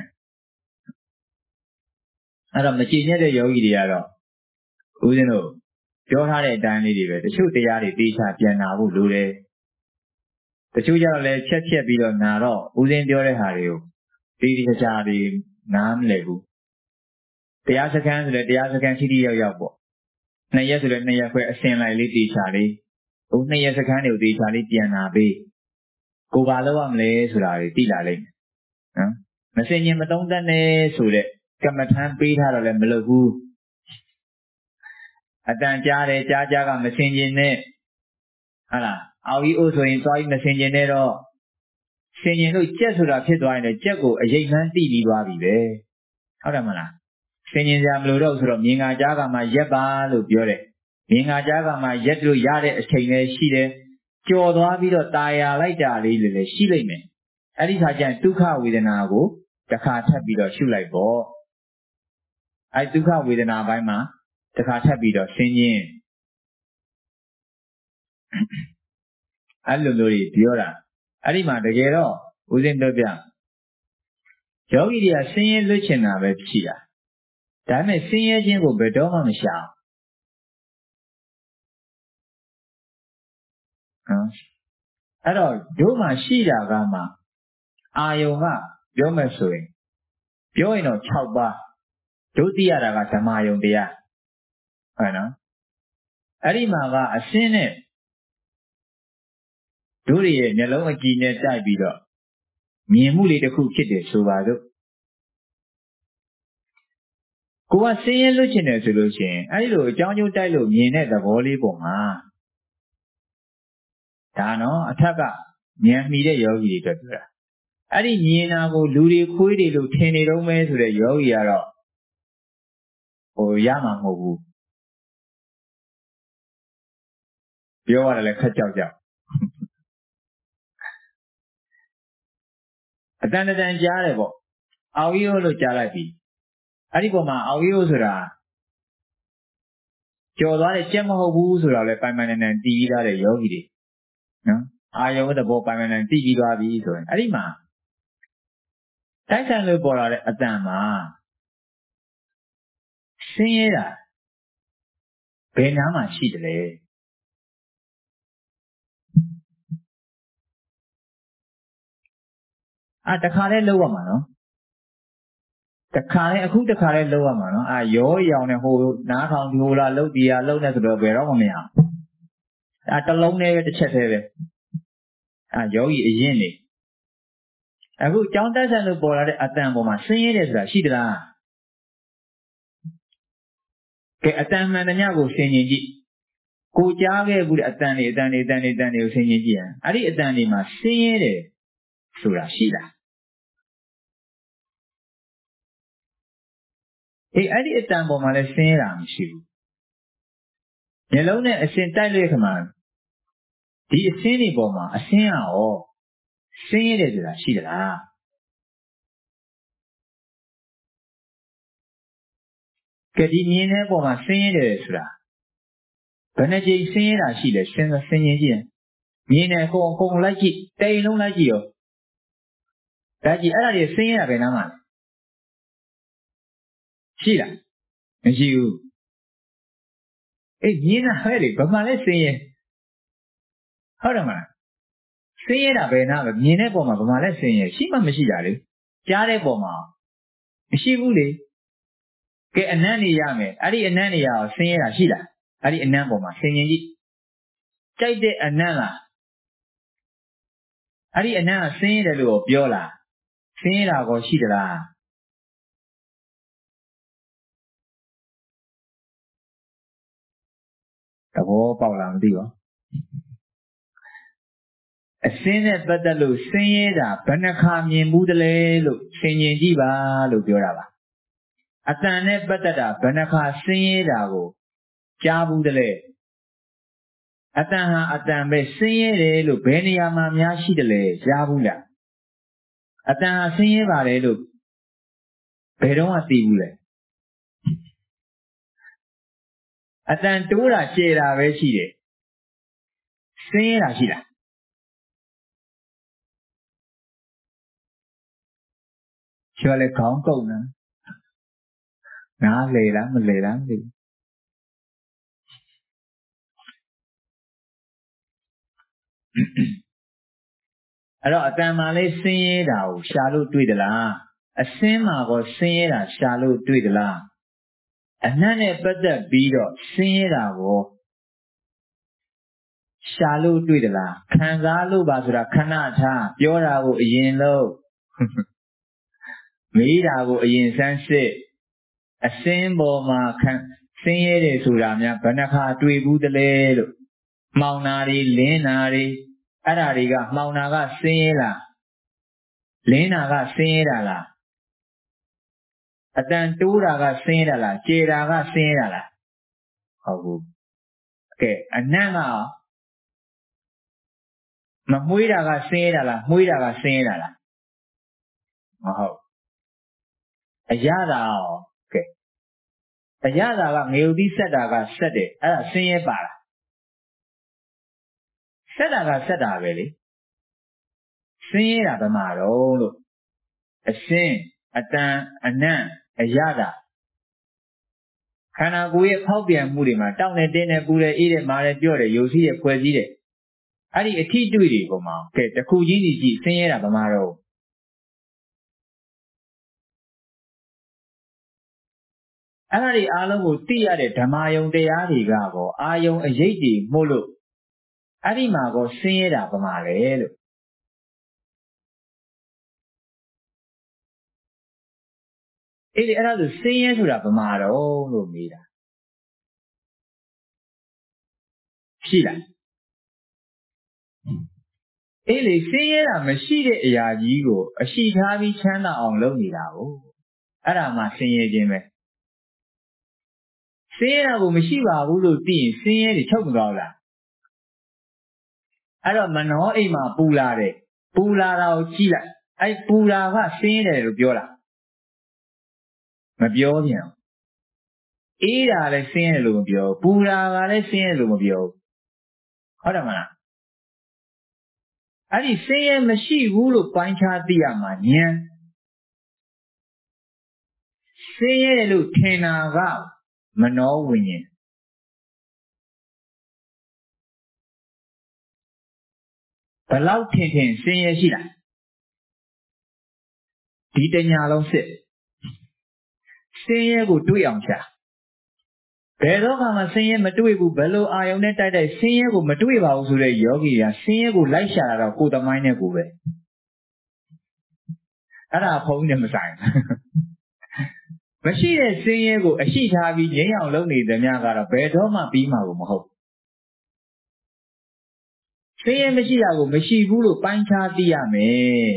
I don't machine the yogi at all. Udeno. Your heart at Danny, the shoot the yard beach at Yanabu Lure. The two yard let check below Naro, Uden Dore Hario. Didi Hajari, Nam Lebu. The Asakan, the Asakan City Yabo. Na yesterday, Naya for a same like Lady Charlie. Only as a kind of the Charlie Dianabe. Go Baloam lay Surari, Tila. Messing him don't done so that come at hand beat her and Melogu. At that Jare, Jajaga, messing ne. Hala, are we also inside messing nero? Saying no Jesura Kidwine, a Jago, a Jagan TV Wabi. Haramana. Saying Yamludos from Yinga Jaga, my Yeba, Lubiore. Yinga Jaga, my Yetu Yare, a China Shide. Joe Wabido Taya like that, little Shileme. At least I can took her with an ago. The car happy the shoe like ball. I took her with an abima. The car happy the singing. I don't know it, Diora. Alima the gero, within the bian. Yogi are singing Luciana with Chia. That may sing a jingle bedom on the shout. နော်အဲ့တော့တို့မှာရှိတာကမှအာယုံကပြောမယ်ဆိုရင်ပြောရင်တော့6ပါးတို့သိရတာကဓမ္မယုံတရားဟုတ်နော်အဲ့ဒီမှာကအရှင်းနဲ့တို့ရဲ့မျက်လုံးအကြည့်နဲ့တိုက်ပြီးတော့မြင်မှုလေးတစ်ခုဖြစ်တယ်ဆိုပါစို့ကိုကဆင်းရဲလွတ်ချင်တယ်ဆိုလို့ရှိရင်အဲ့ဒီလိုအကြောင်းကျိုးတိုက်လို့မြင်တဲ့သဘောလေးပုံမှာဒါနော်အထက်ကဉာဏ်မီတဲ့ယောဂီတွေအတွက်ပြောတာအဲ့ဒီမြင်တာကိုလူတွေခွေးတွေလို့ထင်နေတော့မဲဆိုတဲ့ယောဂီကတော့ရမှာမဟုတ်ဘူးပြောရတယ်လည်းခက်ကြောက်ကြောက်အတန်တန်ကြားတယ်ပေါ့အော်ရီယိုလို့ကြားလိုက်ပြီအဲ့ဒီပုံမှာအော်ရီယိုဆိုတာကြော်သွားတဲ့ကြက်မဟုတ်ဘူးဆိုတော့လေပိုင်ပိုင်နိုင်တည်ပြီးသားတဲ့ယောဂီတွေနော်အာယုံတဲ့ဘောပိုင်ပိုင်နိုင်တည်ပြီးသွားပြီဆိုရင်အဲ့ဒီမှာတိုက်ဆိုင်လို့ပေါ်လာတဲ့အတန်မှာဆင်းရဲတာဘယ်နားမှာရှိတယ်လဲတခါလဲလောက်ရမှာနော်တခါလဲအခုတခါလဲလောက်ရမှာနော်ရောရောင်နဲ့ဟိုနားထောင်ဒီဟိုလာလှုပ်ဒီဟာလှုပ်နေဆိုတော့ဘယ်တော့မှမရအောင်တလုံးနဲ့ပဲတစ်ချက်သေးပဲယောဂီအရင်နေအခုကြောင်းတိုက်ဆိုင်လို့ပေါ်လာတဲ့အတန်ပေါ်မှာဆင်းရဲတယ်ဆိုတာရှိသလားကဲအတန်မှန်တဲ့ညကိုဆင်ခြင်ကြည့်ကိုကြားခဲ့ဘူးတဲ့အတန်တွေကိုဆင်ခြင်ကြည့်ရင်အဲ့ဒီအတန်တွေမှာဆင်းရဲတယ်ဆိုတာရှိလားအဲ့ဒီအတန်ပေါ်မှာလည်းဆင်းရဲတာမရှိဘူးမျက်လုံးနဲ့အစဉ်တိုက်လို့ခမှာဒီအစင်းတွေပေါ်မှာအစင်းရောဆင်းရဲတယ်ဆိုတာရှိသလားကဲဒီမြင်တဲ့ပေါ်မှာဆင်းရဲတယ်ဆိုတာဘယ်နှကြိမ်ဆင်းရဲတာရှိလဲဆင်းရင်ကြည့်ရင်မြင်တယ်အကုန်လိုက်ကြည့်တိမ်လုံးလိုက်ကြည့်ရောလိုက်ကြည့်အဲ့ဒါတွေဆင်းရဲတာဘယ်နားမှာလဲရှိလားမရှိဘူးမြင်တာပဲလေဘာမှလည်းဆင်းရဲဟုတ်တယ်မလားဆင်းရဲတာဘယ်နားပဲမြင်တဲ့ပေါ်မှာဘာမှလည်းဆင်းရဲရှိမှမရှိတာလေကြားတဲ့ပေါ်မှာမရှိဘူးလေကဲအနံ့နေရမယ်အဲ့ဒီအနံ့နေရအောင်ဆင်းရဲတာရှိလားအဲ့ဒီအနံ့ပေါ်မှာဆင်ញင်ကြည့်ကြိုက်တဲ့အနံ့လားအဲ့ဒီအနံ့ကဆင်းရဲတယ်လို့ပြောလားဆင်းရဲတာကောရှိသလားသဘောပေါက်လားမသိပါအစင်းနဲ့ပတ်သက်လို့ဆင်းရဲတာဘယ်နှခါမြင်ဘူးတလဲလို့ဆင်ញင်ကြည့်ပါလို့ပြောတာပါအတန်နဲ့ပတ်သက်တာဘယ်နှခါဆင်းရဲတာကိုကြားဘူးတလဲအတန်ဟာအတန်ပဲဆင်းရဲတယ်လို့ဘယ်နေရာမှာများရှိတယ်လဲကြားဘူးလားအတန်ဟာဆင်းရဲပါတယ်လို့ဘယ်တော့မှသိဘူးလဲအတန်တိုးတာကျဲတာပဲရှိတယ်ဆင်းရဲတာရှိလားကျော်လေခေါင်းကုတ်နော်နားလေလားမလေလားမသိဘူးအဲ့တော့အတန်မှလေးဆင်းရဲတာကိုရှာလို့တွေ့သလားအစင်းမှာကောဆင်းရဲတာရှာလို့တွေ့သလားအနံ့နဲ့ပတ်သက်ပြီးတော့ဆင်းရဲတာကိုရှာလို့တွေ့သလားခံစားလို့ပါဆိုတာခဏထားပြောတာကိုအရင်လို့မေးတာကိုအရင်စမ်းစစ်အစင်းပေါ်မှာဆင်းရဲတယ်ဆိုတာများဘယ်နှခါတွေ့ဘူးတလဲလို့မှောင်နာတွေလင်းနာတွေအဲ့ဓာတွေကမှောင်နာကဆင်းရဲလားလင်းနာကဆင်းရဲတာလားအတန်တိုးတာကဆင်းရဲတာလားကျေတာကဆင်းရဲတာလားဟုတ်ဘူးကဲအနံ့ကမမွေးတာကဆင်းရဲတာလားမွေးတာကဆင်းရဲတာလားမဟုတ်အရသာရောကဲအရသာကငရုတ်သီးဆက်တာကဆက်တယ်အဲ့ဒါဆင်းရဲပါလားဆက်တာကဆက်တာပဲလေဆင်းရဲတာဘယ်မှာတော့လို့အစင်းအတန်အနံ့အရသာခန္ဓာကိုယ်ရဲ့ဖောက်ပြန်မှုတွေမှာတောက်နေတင်းနေပူတယ်အေးတယ်မာတယ်ပြော့တယ်ယိုစီးတယ်ဖွဲ့စည်းတယ်အဲ့ဒီအထီးတွေ့တွေပုံမှာကဲတစ်ခုချင်းစီကြည့်ဆင်းရဲတာဗမာတော့အဲ့ဒါတွေအားလုံးကိုသိရတဲ့ဓမ္မယုံတရားတွေကကောအာယုံအရေးတွေမို့လို့အဲ့ဒီမှာကောဆင်းရဲတာဗမာလေလို့အဲ့ဒီအဲ့ဒါဆိုဆင်းရဲဆိုတာဗမာတော့လို့မေးတာရှိလားအေးလေဆင်းရဲတာမရှိတဲ့အရာကြီးကိုအရှိထားပြီးချမ်းသာအောင်လုပ်နေတာကိုအဲ့ဒါမှဆင်းရဲခြင်းပဲဆင်းရဲတာကိုမရှိပါဘူးလို့သိရင်ဆင်းရဲတွေချုပ်မသွားဘူးလားအဲ့တော့မနောအိမ်မှာပူလာတယ်ပူလာတာကိုကြည့်လိုက်အဲ့ပူလာကဆင်းရဲတယ်လို့ပြောတာမပြောပြန်အေးတာလည်းဆင်းရဲလို့မပြောပူလာကလည်းဆင်းရဲလို့မပြောဟုတ်တယ်မလားအဲ့ဒီဆင်းရဲမရှိဘူးလို့ပိုင်းခြားသိရမှာဉာဏ်ဆင်းရဲလို့ထင်တာကမနောဝိညာဉ်ဘလောက်ထင်ထင်ဆင်းရဲရှိလားဒီတညာလုံးစစ်ဆင်းရဲကိုတွေးအောင်ရှာဘယ်တော့မှဆင်းရဲမတွေးဘူးဘယ်လိုအာယုံနဲ့တိုက်တိုက်ဆင်းရဲကိုမတွေးပါဘူးဆိုတဲ့ယောဂီကဆင်းရဲကိုလိုက်ရှာတာတော့ကိုယ်သမိုင်းနဲ့ကိုပဲအဲ့ဒါဘုန်းကြီးနဲ့မဆိုင်မရှိတဲ့ဆင်းရဲကိုအရှိထားပြီးငြိမ်းအောင်လုပ်နေသည်များကတော့ဘယ်တော့မှပြီးမှာကိုမဟုတ်ဆင်းရဲမရှိတာကိုမရှိဘူးလို့ပိုင်းခြားသိရမယ်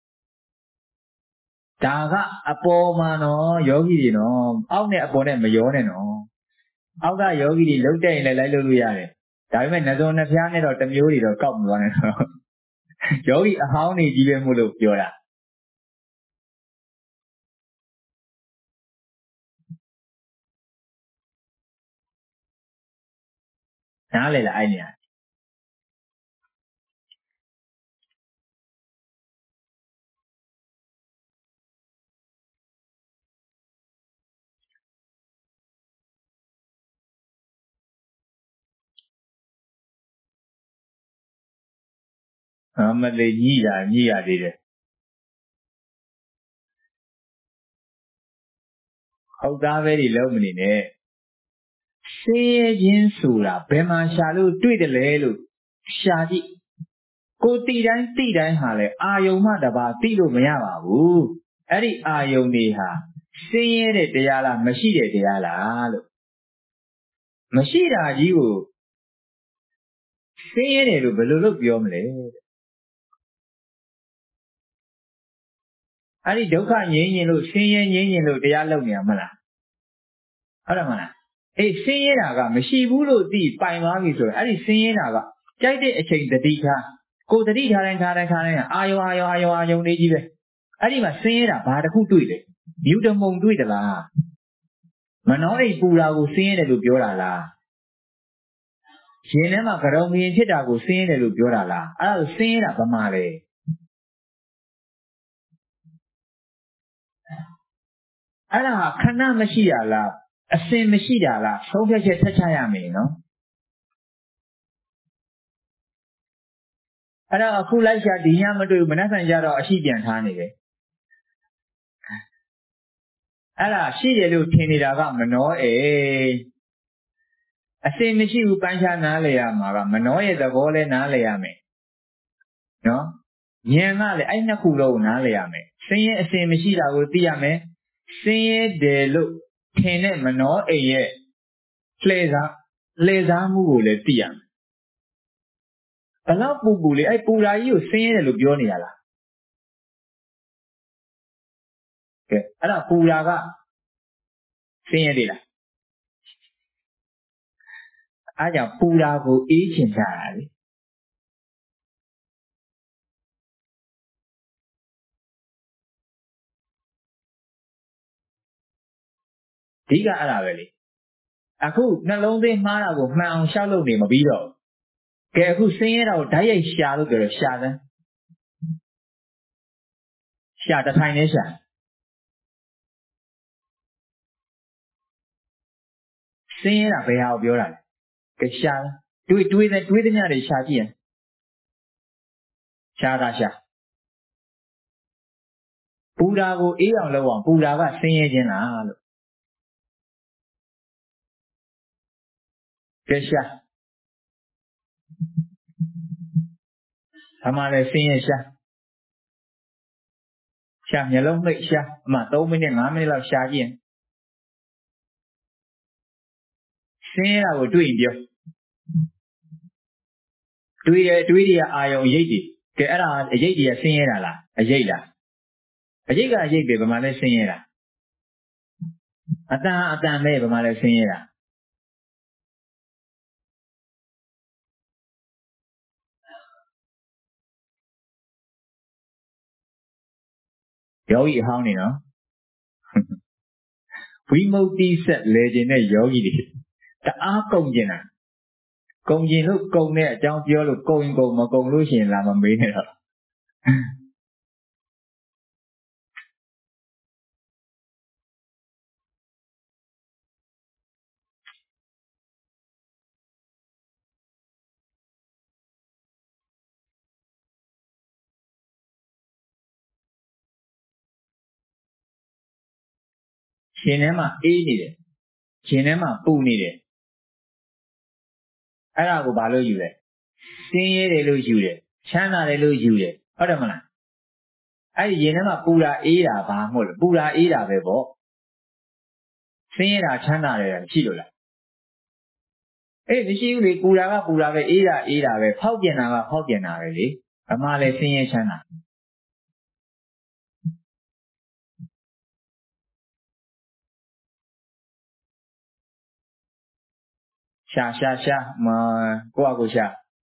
ဒါကအပေါ်မှာနော်ယောဂီတွေနော်အောက်နဲ့အပေါ်နဲ့မရောနဲ့နော်အောက်ကယောဂီတွေလှုပ်တဲ့ရင်လည်းလိုက်လို့ရတယ်ဒါပေမဲ့နှစုံနှဖျားနဲ့တော့တစ်မျိုးတွေတော့ကောက်မသွားနဲ့တော့ယောဂီအဟောင်းတွေကြီးပဲမို့လို့ပြောတာနားလေလားအဲ့နေရာမလေးညှိရသေးတယ်ဟုတ်သားပဲတွေလုံးမနေနဲ့ဆင်းရဲခြင်းဆိုတာဘယ်မှာရှာလို့တွေ့တယ်လဲလို့ရှာကြည့်ကိုတိတိုင်းဟာလေအာယုံမှတပါသိလို့မရပါဘူးအဲ့ဒီအာယုံတွေဟာဆင်းရဲတဲ့တရားလားမရှိတဲ့တရားလားလို့မရှိတာကြီးကိုဆင်းရဲတယ်လို့ဘယ်လိုလုပ်ပြောမလဲအဲ့ဒီဒုက္ခငြိမ်းရင်လို့ဆင်းရဲငြိမ်းရင်လို့တရားလုပ်နေရမလားဟုတ်တယ်မလားအေးဆင်းရဲတာကမရှိဘူးလို့သိပိုင်သွားပြီဆိုရင်အဲ့ဒီဆင်းရဲတာကကြိုက်တဲ့အချိန်တတိထားကိုတတိထားတိုင်းအာယုံလေးကြီးပဲအဲ့ဒီမှာဆင်းရဲတာဘာတစ်ခုတွေ့လဲမြူတမုံတွေ့သလားမနောအိပ်ပူတာကိုဆင်းရဲတယ်လို့ပြောတာလားရှင်ထဲမှာကရုံမြင်ဖြစ်တာကိုဆင်းရဲတယ်လို့ပြောတာလားအဲ့ဒါကိုဆင်းရဲတာဘာမှလဲအဲ့ဒါဟာခဏမရှိတာလားအစင်မရှိတာလားဆုံးဖြတ်ချက်ဆက်ချရမယ်နော်အဲ့တော့အခုလိုက်ရှာဒီညမတွေ့ဘူးမနှက်ဆိုင်ကြတော့အရှိပြန်ထားနေတယ်အဲ့ဒါရှိတယ်လို့ထင်နေတာကမနောအစင်မရှိဘူးပိုင်းခြားနားလည်ရမှာကမနောရဲ့သဘောလဲနားလည်ရမယ်နော်ဉာဏ်ကလည်းအဲ့နှစ်ခုလုံးကိုနားလည်ရမယ်ဆင်းရဲအစင်မရှိတာကိုသိရမယ်ဆင်းရဲတယ်လို့ထင်တဲ့မနောအိမ်ရဲ့လှည့်စားမှုကိုလည်းသိရမယ်ဘလောက်ပူလေအဲ့ပူဓာကြီးကိုဆင်းရဲတယ်လို့ပြောနေရလားကဲအဲ့ဒါပူဓာကဆင်းရဲတယ်လားအားကြောင့်ပူဓာကိုအေးချင်ကြတာလေအဓိကအဲ့ဒါပဲလေအခုနှလုံးသွင်းမှားတာကိုမှန်အောင်ရှောက်လို့နေမပြီးတော့ကဲအခုဆင်းရဲတာကိုဓာတ်ရိုက်ရှာလို့ပြောတယ်ရှာတယ်ရှာတထိုင်နဲ့ရှာဆင်းရဲတာဘယ်ဟာကိုပြောတာလဲကဲရှာတွေးသမျှတွေရှာကြည့်ရင်ရှားတာရှာပူတာကိုအေးအောင်လုပ်အောင်ပူတာကဆင်းရဲခြင်းလားလို့ကဲရှာဘာမှလည်းဆင်းရဲရှာမျက်လုံးမိတ်ရှာအမှ3မိနစ်5မိနစ်လောက်ရှာကြည့်ရင်ဆင်းရဲတာကိုတွေ့ရင်ပြောတွေးတယ်တွေးတွေကအာယုံရိပ်တွေကဲအဲ့ဒါအရိပ်တွေကဆင်းရဲတာလားအရိပ်လားအရိပ်ကအရိပ်ပဲဘာမှလည်းဆင်းရဲတာအတန်ပဲဘာမှလည်းဆင်းရဲတာယောဂီအဟောင်းနေနော်ဝိမု ക്തി ဆက်လဲခြင်းတဲ့ယောဂီတွေတအားကုန်ကျင်တာကုန်ကျင်လို့ကုန်တဲ့အကြောင်းပြောလို့ကုန်ရင်ကုန်မကုန်လို့ရှိရင်လာမမေးနဲ့တော့ရှင်ထဲမှာအေးနေတယ်ရှင်ထဲမှာပူနေတယ်အဲ့ဒါကိုဘာလို့ယူလဲဆင်းရဲတယ်လို့ယူတယ်ချမ်းသာတယ်လို့ယူတယ်ဟုတ်တယ်မလားအဲ့ဒီရင်ထဲမှာပူတာအေးတာဘာမို့လဲပူတာအေးတာပဲပေါ့ဆင်းရဲတာချမ်းသာတယ်ရှိလို့လားအေးမရှိဘူးလေပူတာကပူတာပဲအေးတာပဲဖောက်ပြန်တာကဖောက်ပြန်တာပဲလေအမှားလဲဆင်းရဲချမ်းသာရှာမကိုယ့်အကိုရှာ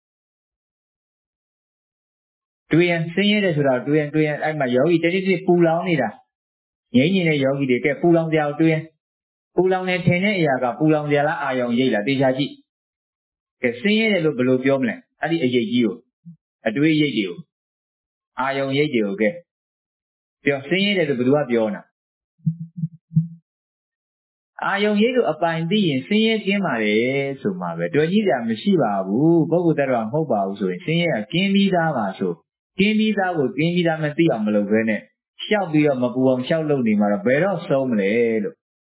တွေးရင်ဆင်းရဲတယ်ဆိုတော့တွေးရင်အဲ့မှာယောဂီတတိပူလောင်နေတာငြိမ့်နေတဲ့ယောဂီတွေကပူလောင်ကြအောင်တွေးရင်ပူလောင်နေထင်တဲ့အရာကပူလောင်ကြလားအာယုံရိပ်လားတေချာကြည့်ကဲဆင်းရဲတယ်လို့ဘယ်လိုပြောမလဲအဲ့ဒီအရိပ်ကြီးကိုအတွေးရိပ်တွေကိုအာယုံရိပ်တွေကိုကဲပြောဆင်းရဲတယ်လို့ဘယ်သူကပြောနာအာယုံရိပ်တို့အပိုင်သိရင်ဆင်းရဲကင်းပါလေဆိုမှပဲတော်ကြီးတယ်မရှိပါဘူးပုဂ္ဂိုလ်တ attva မဟုတ်ပါဘူးဆိုရင်ဆင်းရဲကကင်းပြီးသားပါဆိုကင်းပြီးသားကိုကင်းပြီးသားမသိအောင်မလုပ်ဘဲနဲ့ရှောက်ပြီးတော့မပူအောင်ရှောက်လုပ်နေမှာတော့ဘယ်တော့ဆုံးမလဲလို့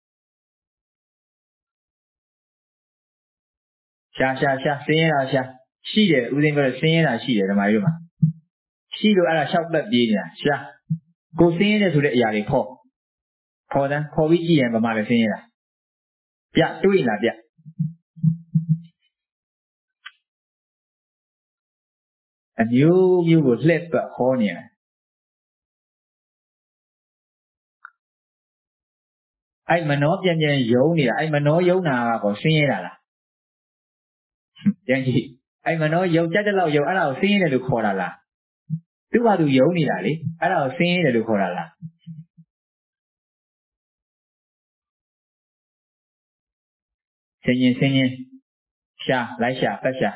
ရှာဆင်းရဲတာရှာရှိတယ်ဦးသိန်းပြောဆင်းရဲတာရှိတယ်ဓမ္မကြီးတို့မှာရှိလို့အဲ့ဒါရှောက်သက်ပြေးနေတာရှာကိုဆင်းရဲတယ်ဆိုတဲ့အရာတွေခေါ်ပြီးကြည့်ရင်ဘာမှလည်းဆင်းရဲတာပြတွေးလားပြအမျိုးမျိုးကိုလှည့်ပတ်ခေါ်နေတယ်အဲ့မနှောပြန်ယုံနေတာအဲ့မနှောယုံတာကောဆင်းရဲတာလားပြန်ကြည့်အဲ့မနှောယုံကြတဲ့လောက်ယုံအဲ့ဒါကိုဆင်းရဲတယ်လို့ခေါ်တာလားသူ့ဘာသူယုံနေတာလေအဲ့ဒါကိုဆင်းရဲတယ်လို့ခေါ်တာလားဆင်းရင်ရှာလိုက်ရှာပတ်ရှာ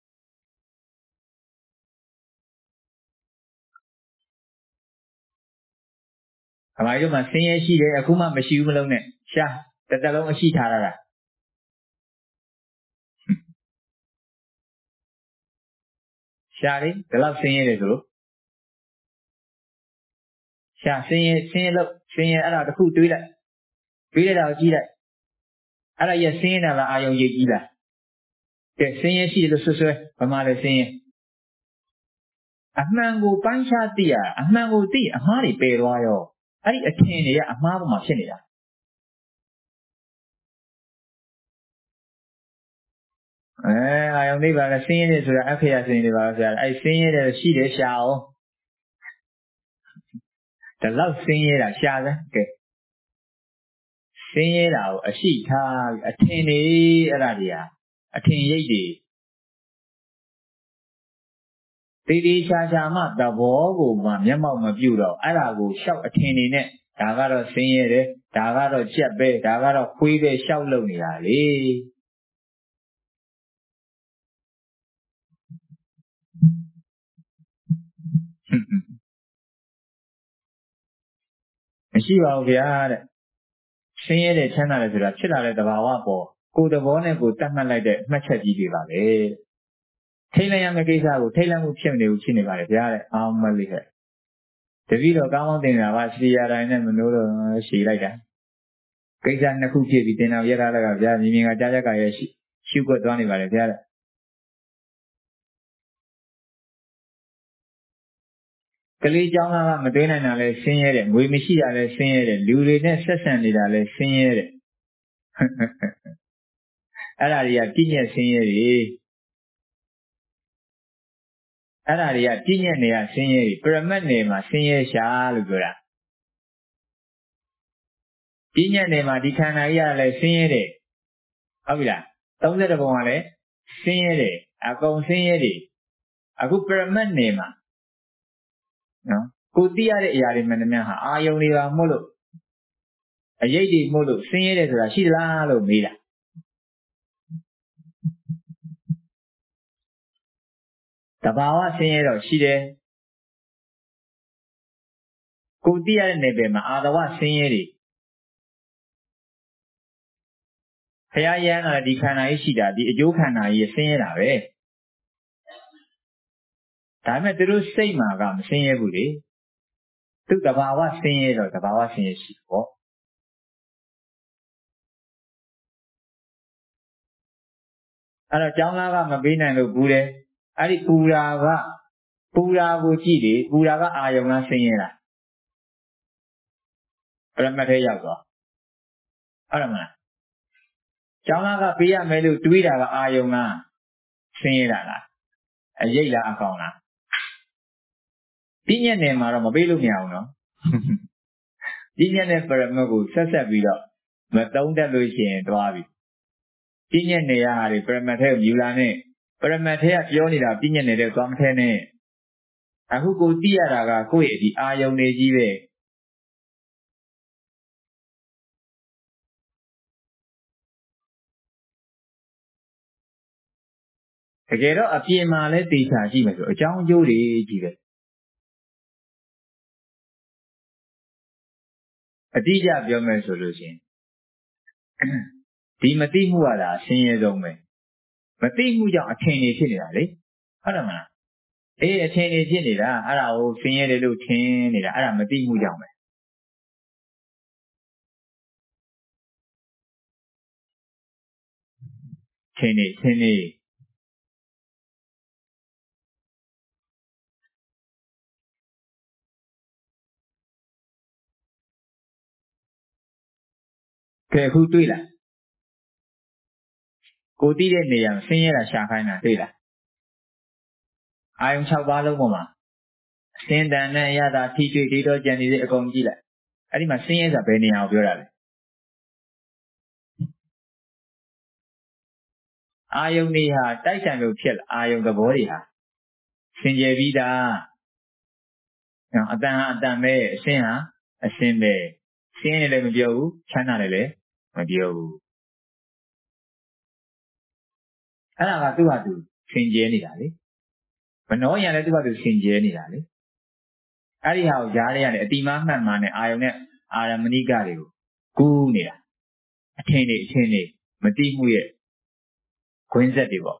အမိုင်းတို့မှာဆင်းရဲရှိတယ်အခုမှမရှိဘူးမလုံးနဲ့ရှာတစ်သက်လုံးအရှိထားရတာရှာလေဒီလောက်ဆင်းရဲတယ်ဆိုလို့ရှာဆင်းရဲလို့ဆင်းရဲအဲ့ဒါတခုတွေးလိုက်တာကိုကြည့်လိုက်အဲ့ဒါရဲ့ဆင်းရဲတာလားအာယုံရိပ်ကြီးလားကဲဆင်းရဲရှိတယ်လို့ဆွဆွဲဘာမှလည်းဆင်းရဲအမှန်ကိုပိုင်းခြားသိရအမှန်ကိုသိအမှားတွေပယ်သွားရောအဲ့ဒီအထင်တွေကအမှားပေါ်မှာဖြစ်နေတာအာယုံလေးပါလဲဆင်းရဲတယ်ဆိုတာအခရာဆင်းရဲတယ်ပါဆရာအဲ့ဆင်းရဲတယ်ရှိတယ်ရှာအောင်ဒါလောက်ဆင်းရဲတာရှာစမ်းကဲဆင်းရဲတာကိုအရှိထားအထင်တွေအဲ့ဒါတွေဟာအထင်ရိပ်တွေတေချာမှသဘောကိုမှမျက်မှောက်မပြုတော့အဲ့ဒါကိုရှောက်အထင်နေနဲ့ဒါကတော့ဆင်းရဲတယ်ဒါကတော့ကြက်ပဲဒါကတော့ခွေးပဲရှောက်လုံနေတာလေမရှိပါဘူးဗျာတဲ့ဆင်းရဲတယ်ချမ်းသာတယ်ဆိုတာဖြစ်လာတဲ့သဘာဝပေါ်ကိုယ်သဘောနဲ့ကိုယ်တတ်မှတ်လိုက်တဲ့မှတ်ချက်ကြီးတွေပါပဲထိတ်လန့်ရမယ့်ကိစ္စကိုထိတ်လန့်မှုဖြစ်နေဘူးဖြစ်နေပါလေဗျာတဲ့အောင်မလေးဟဲ့တပည့်တော်ကောင်းကောင်းတင်တာပါစီရတိုင်းနဲ့မနိုးတော့ရှည်လိုက်တာကိစ္စနှစ်ခုဖြစ်ပြီးတင်တော်ရထားတာကဗျာမြင်မြင်ကကြားကြကရဲ့ရှုွက်သွားနေပါလေဗျာတဲ့ကလေးเจ้าသားကမတွေးနိုင်တာလဲဆင်းရဲတယ်ငွေမရှိတာလဲဆင်းရဲတယ်လူတွေနဲ့ဆက်ဆံနေတာလဲဆင်းရဲတယ်အဲ့ဒါတွေကပြည့်ညက်ဆင်းရဲတွေအဲ့ဒါတွေကပြည့်ညက်နေရဆင်းရဲတွေပရမတ်နယ်မှာဆင်းရဲရှာလို့ပြောတာပြည့်ညက်နယ်မှာဒီခန္ဓာကြီးကလည်းဆင်းရဲတယ်ဟုတ်ပြီလား30ဘုံကလည်းဆင်းရဲတယ်အကုန်ဆင်းရဲတယ်အခုပရမတ်နယ်မှာနော်ကိုသိရတဲ့အရာတွေမှန်သမျှဟာအာယုန်တွေပါမို့လို့အရေးတွေမို့လို့ဆင်းရဲတယ်ဆိုတာရှိသလားလို့မေးတာတဘာဝဆင်းရဲတော့ရှိတယ်ကိုသိရတဲ့နယ်ပယ်မှာအာတဝဆင်းရဲတွေဘုရားရဟန်းကဒီခန္ဓာကြီးရှိတာဒီအကျိုးခန္ဓာကြီးဆင်းရဲတာပဲဒါပေမဲ့သူတို့စိတ်မှာကမဆင်းရဲဘူးလေသူတဘာဝဆင်းရဲတော့တဘာဝဆင်းရဲရှိပေါ့အဲ့တော့ကျောင်းသားကမပေးနိုင်လို့ပူတယ်အဲ့ဒီပူတာကိုကြည့်လေပူတာကအာယုံလားဆင်းရဲလားပရမတ်ထဲရောက်သွားဟုတ်တယ်မလားကျောင်းသားကပေးရမယ်လို့တွေးတာကအာယုံလားဆင်းရဲတာလားအရိပ်လားအကောင်လားပြည့်ညက်နယ်မှာတော့မပေးလို့မရဘူးနော်ပြည့်ညက်နယ်ပရမတ်ကိုဆက်ပြီးတော့မသုံးတတ်လို့ရှိရင်တွားပြီပြည့်ညက်နယ်ရဟာတွေပရမတ်ထဲကိုယူလာနဲ့ပရမတ်ထဲကပြောနေတာပြည့်ညက်နယ်တဲ့သွားမထဲနဲ့အခုကိုသိရတာကကိုယ့်ရဲ့ဒီအာယုန်တွေကြီးပဲတကယ်တော့အပြင်မှာလဲတေချာကြည့်မယ်ဆိုအကြောင်းအကျိုးတွေကြီးပဲအတိအကျပြောမယ်ဆိုလို့ရှိရင်ဒီမသိမှုကသာဆင်းရဲဆုံးပဲမသိမှုကြောင့်အထင်တွေဖြစ်နေတာလေဟုတ်တယ်မလားအေးအထင်တွေဖြစ်နေတာအဲ့ဒါကိုဆင်းရဲတယ်လို့ထင်နေတာအဲ့ဒါမသိမှုကြောင့်ပဲထင်နေကဲအခုတွေ့လားကိုသိတဲ့နေရာဆင်းရဲတာရှာခိုင်းတာတွေ့လားအာယုံ6ပါးလုံးပေါ်မှာအစင်တန်နဲ့အရသာထိတွေ့ဒေတော့ကြံနေတဲ့အကုန်ကြည့်လိုက်အဲ့ဒီမှာဆင်းရဲဆိုတာဘယ်နေရာကိုပြောတာလဲအာယုန်တွေဟာတိုက်ဆိုင်လို့ဖြစ်လာအာယုန်သဘောတွေဟာစင်ကြယ်ပြီးသားအတန်ဟာအတန်ပဲအစင်းဟာအစင်းပဲဆင်းရဲလည်းမပြောဘူးချမ်းသာလည်းမပြောဘူးအဲ့ဒါကသူ့ဟာသူစင်ကြယ်နေတာလေမနှောရလည်းသူ့ဟာသူစင်ကြယ်နေတာလေအဲ့ဒီဟာကိုကြားရရတယ်အတိမမှန်မှန်နဲ့အာယုန်နဲ့အာရမဏိကတွေကိုကူးနေတာအထင်တွေမတိမှုရဲ့ခွင်းဆက်တွေပေါ့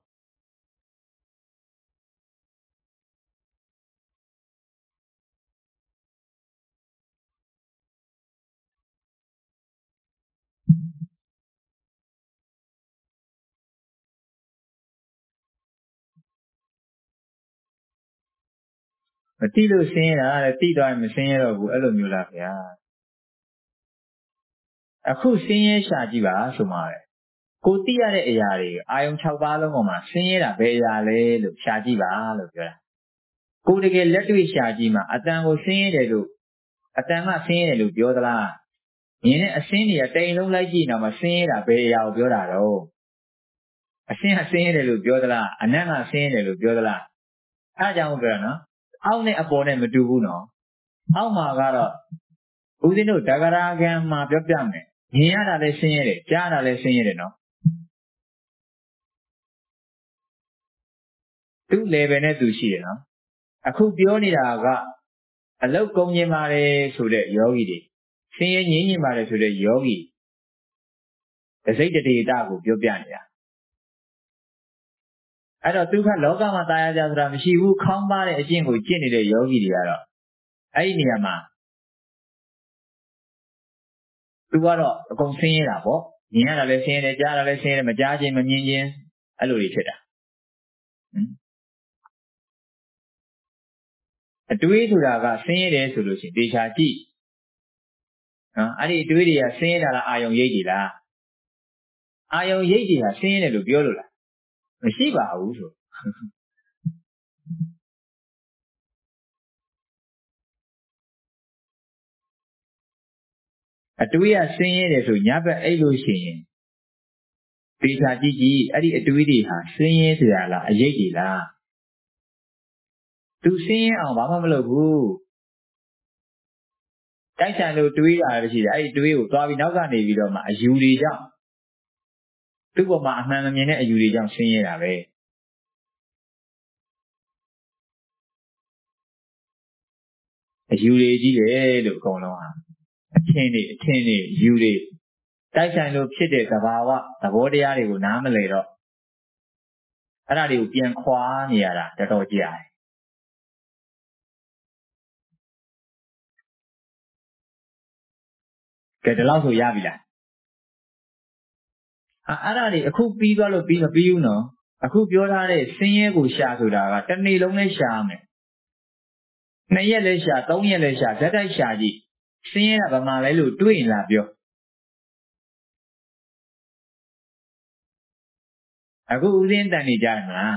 မတိလို့ဆင်းရဲတာတဲ့တိသွားရင်မဆင်းရဲတော့ဘူးအဲ့လိုမျိုးလားဗျာအခုဆင်းရဲရှာကြည့်ပါဆိုမှပဲကိုသိရတဲ့အရာတွေအာယုံ6ပါးလုံးပေါ်မှာဆင်းရဲတာဘယ်အရာလဲလို့ရှာကြည့်ပါလို့ပြောတာကိုတကယ်လက်တွေ့ရှာကြည့်မှာအတန်ကိုဆင်းရဲတယ်လို့အတန်ကဆင်းရဲတယ်လို့ပြောသလားမြင်တဲ့အစင်းတွေကတိမ်လုံးလိုက်ကြည့်တော့မှဆင်းရဲတာဘယ်အရာကိုပြောတာတော့အစင်းကဆင်းရဲတယ်လို့ပြောသလားအနတ်ကဆင်းရဲတယ်လို့ပြောသလားအဲ့ဒါကြောင့်ပြောတာနော်အောက်နဲ့အပေါ်နဲ့မတူဘူးနော်အောက်မှာကတော့ဦးဇင်းတို့တဂရာကံမှာပြောပြမယ်မြင်ရတာလည်းဆင်းရဲတယ်ကြားရတာလည်းဆင်းရဲတယ်နော်သူ့ level နဲ့သူရှိတယ်နော်အခုပြောနေတာကအလုတ်ကုန်ကျင်ပါတယ်ဆိုတဲ့ယောဂီတွေဆင်းရဲငြိမ်းကျင်ပါတယ်ဆိုတဲ့ယောဂီတစိတ်တဒေတာကိုပြောပြနေတာအဲ့တော့ဒုက္ခလောကမှာตายရကြဆိုတာမရှိဘူးခေါင်းပါတဲ့အကျင့်ကိုကျင့်နေတဲ့ယောဂီတွေကတော့အဲ့ဒီနေရာမှာသူကတော့အကုန်ဆင်းရဲတာပေါ့မြင်ရတာလည်းဆင်းရဲတယ်ကြားရတာလည်းဆင်းရဲတယ်မကြားခြင်းမမြင်ခြင်းအဲ့လိုတွေဖြစ်တာအတွေးဆိုတာကဆင်းရဲတယ်ဆိုလို့ရှိရင်တေချာကြည့်နော်အဲ့ဒီအတွေးတွေကဆင်းရဲတာလားအာယုံရိပ်တွေလားအာယုံရိပ်တွေဟာဆင်းရဲတယ်လို့ပြောလို့လားမရှိပါဘူးဆိုအတွေးကဆင်းရဲတယ်ဆိုညဘက်အဲ့လို့ရှိရင်တေချာကြည့်ကြည့်အဲ့ဒီအတွေးတွေဟာဆင်းရဲစရာလားအရိပ်တွေလားသူဆင်းရဲအောင်ဘာမှမလုပ်ဘူးတိုက်ဆိုင်လို့တွေးတာရှိတယ်အဲ့ဒီတွေးကိုသွားပြီးနောက်ကနေပြီးတော့မှအယူတွေကြောင့်သူ့ပေါ်မှာအမှန်မမြင်တဲ့အယူတွေကြောင့်ဆင်းရဲတာပဲအယူတွေကြီးတယ်လို့အကုန်လုံးဟာအထင်တွေယူတွေတိုက်ဆိုင်လို့ဖြစ်တဲ့သဘာဝသဘောတရားတွေကိုနားမလည်တော့အဲ့ဒါတွေကိုပြန်ခွာနေရတာတော်တော်ကြာတယ်ကဲဒီလောက်ဆိုရပြီလားအဲ့ဒါတွေအခုပြီးသွားလို့ပြီးမပြီးဘူးနော်အခုပြောထားတဲ့ဆင်းရဲကိုရှာဆိုတာကတစ်နေ့လုံးလည်းရှာမယ်2ရက်လည်းရှာ3ရက်လည်းရှာဇက်တိုက်ရှာကြည့်ဆင်းရဲတာဗမာလဲလို့တွေးရင်လားပြောအခုဦးစင်းတန်နေကြတယ်မလား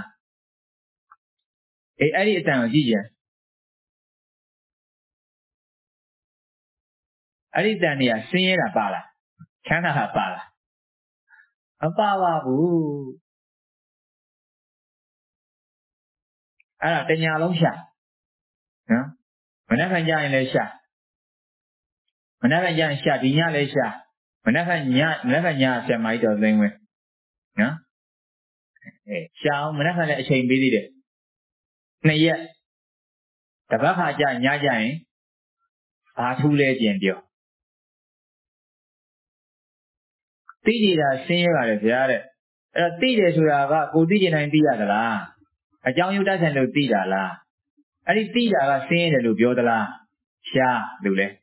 အေးအဲ့ဒီအတန်ကိုကြည့်ကြအဲ့ဒီတန်တွေကဆင်းရဲတာပါလားချမ်းသာတာပါလားမပါပါဘူးအဲ့ဒါတညာလုံးရှာနော်မနေ့ကကြရင်လည်းရှာမနေ့ကကြရင်ရှာဒီညလည်းရှာမနေ့ကညဆရာမကြီးတော်သိန်းဝင်းနော်ရှာအောင်မနေ့ကလည်းအချိန်ပေးသေးတယ်2ရက်တပတ်ခါကြာညကြရင်ဘာထူးလဲကျင်ပြောသိနေတာဆင်းရဲပါတယ်ဗျာတဲ့အဲ့တော့သိတယ်ဆိုတာကကိုသိကျင်တိုင်းသိရသလားအကြောင်းရုပ်တတ်ဆိုင်လို့သိတာလားအဲ့ဒီသိတာကဆင်းရဲတယ်လို့ပြောသလားရှားလို့လဲ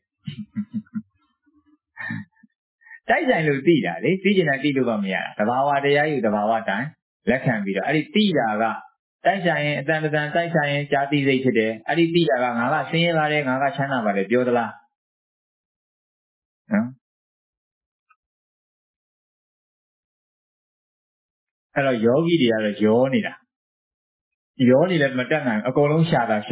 တိုက်ဆိုင်လို့သိတာလေသိကျင်တိုင်းသိလို့ကမရတာတဘာဝတရားယူတဘာဝတိုင်းလက်ခံပြီးတော့အဲ့ဒီသိတာကတိုက်ဆိုင်ရင်အတန်တန်တိုက်ဆိုင်ရင်ကြာတိစိတ်ဖြစ်တယ်အဲ့ဒီသိတာကငါကဆင်းရဲပါတယ်ငါကချမ်းသာပါတယ်ပြောသလားနော်အဲ့တော့ယောဂီတွေကတော့ယောနေတာယောနေလည်းမတက်နိုင်အကုန်လုံးရှာတော့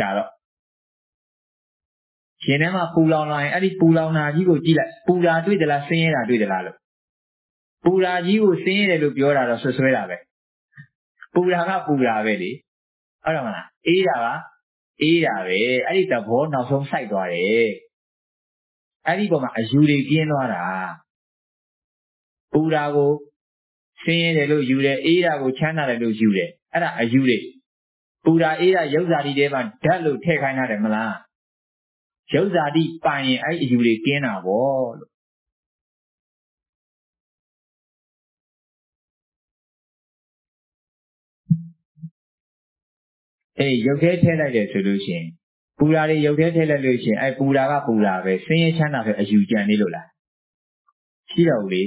ရှင်ထဲမှာပူလောင်လာရင်အဲ့ဒီပူလောင်တာကြီးကိုကြည့်လိုက်ပူတာတွေ့သလားဆင်းရဲတာတွေ့သလားလို့ပူတာကြီးကိုဆင်းရဲတယ်လို့ပြောတာတော့ဆွဆွဲတာပဲပူတာကပူတာပဲလေဟုတ်တယ်မလားအေးတာကအေးတာပဲအဲ့ဒီသဘောနောက်ဆုံးစိုက်သွားတယ်အဲ့ဒီပေါ်မှာအယူတွေကင်းသွားတာပူတာကိုဆင်းရဲတယ်လို့ယူတယ်အေးတာကိုချမ်းသာတယ်လို့ယူတယ်အဲ့ဒါအယူတွေပူတာအေးတာရုပ်ဇာတိထဲမှာဓာတ်လို့ထည့်ခိုင်းထားတယ်မလားရုပ်ဇာတိပိုင်ရင်အဲ့အယူတွေကင်းတာပေါ့လို့အေးရုပ်ထဲထည့်လိုက်တယ်ဆိုလို့ရှိရင်ပူတာတွေရုပ်ထဲထည့်လိုက်လို့ရှိရင်အဲ့ပူတာကပူတာပဲဆင်းရဲချမ်းသာပဲအယူကြံနေလို့လားရှိတော့ဘူးလေ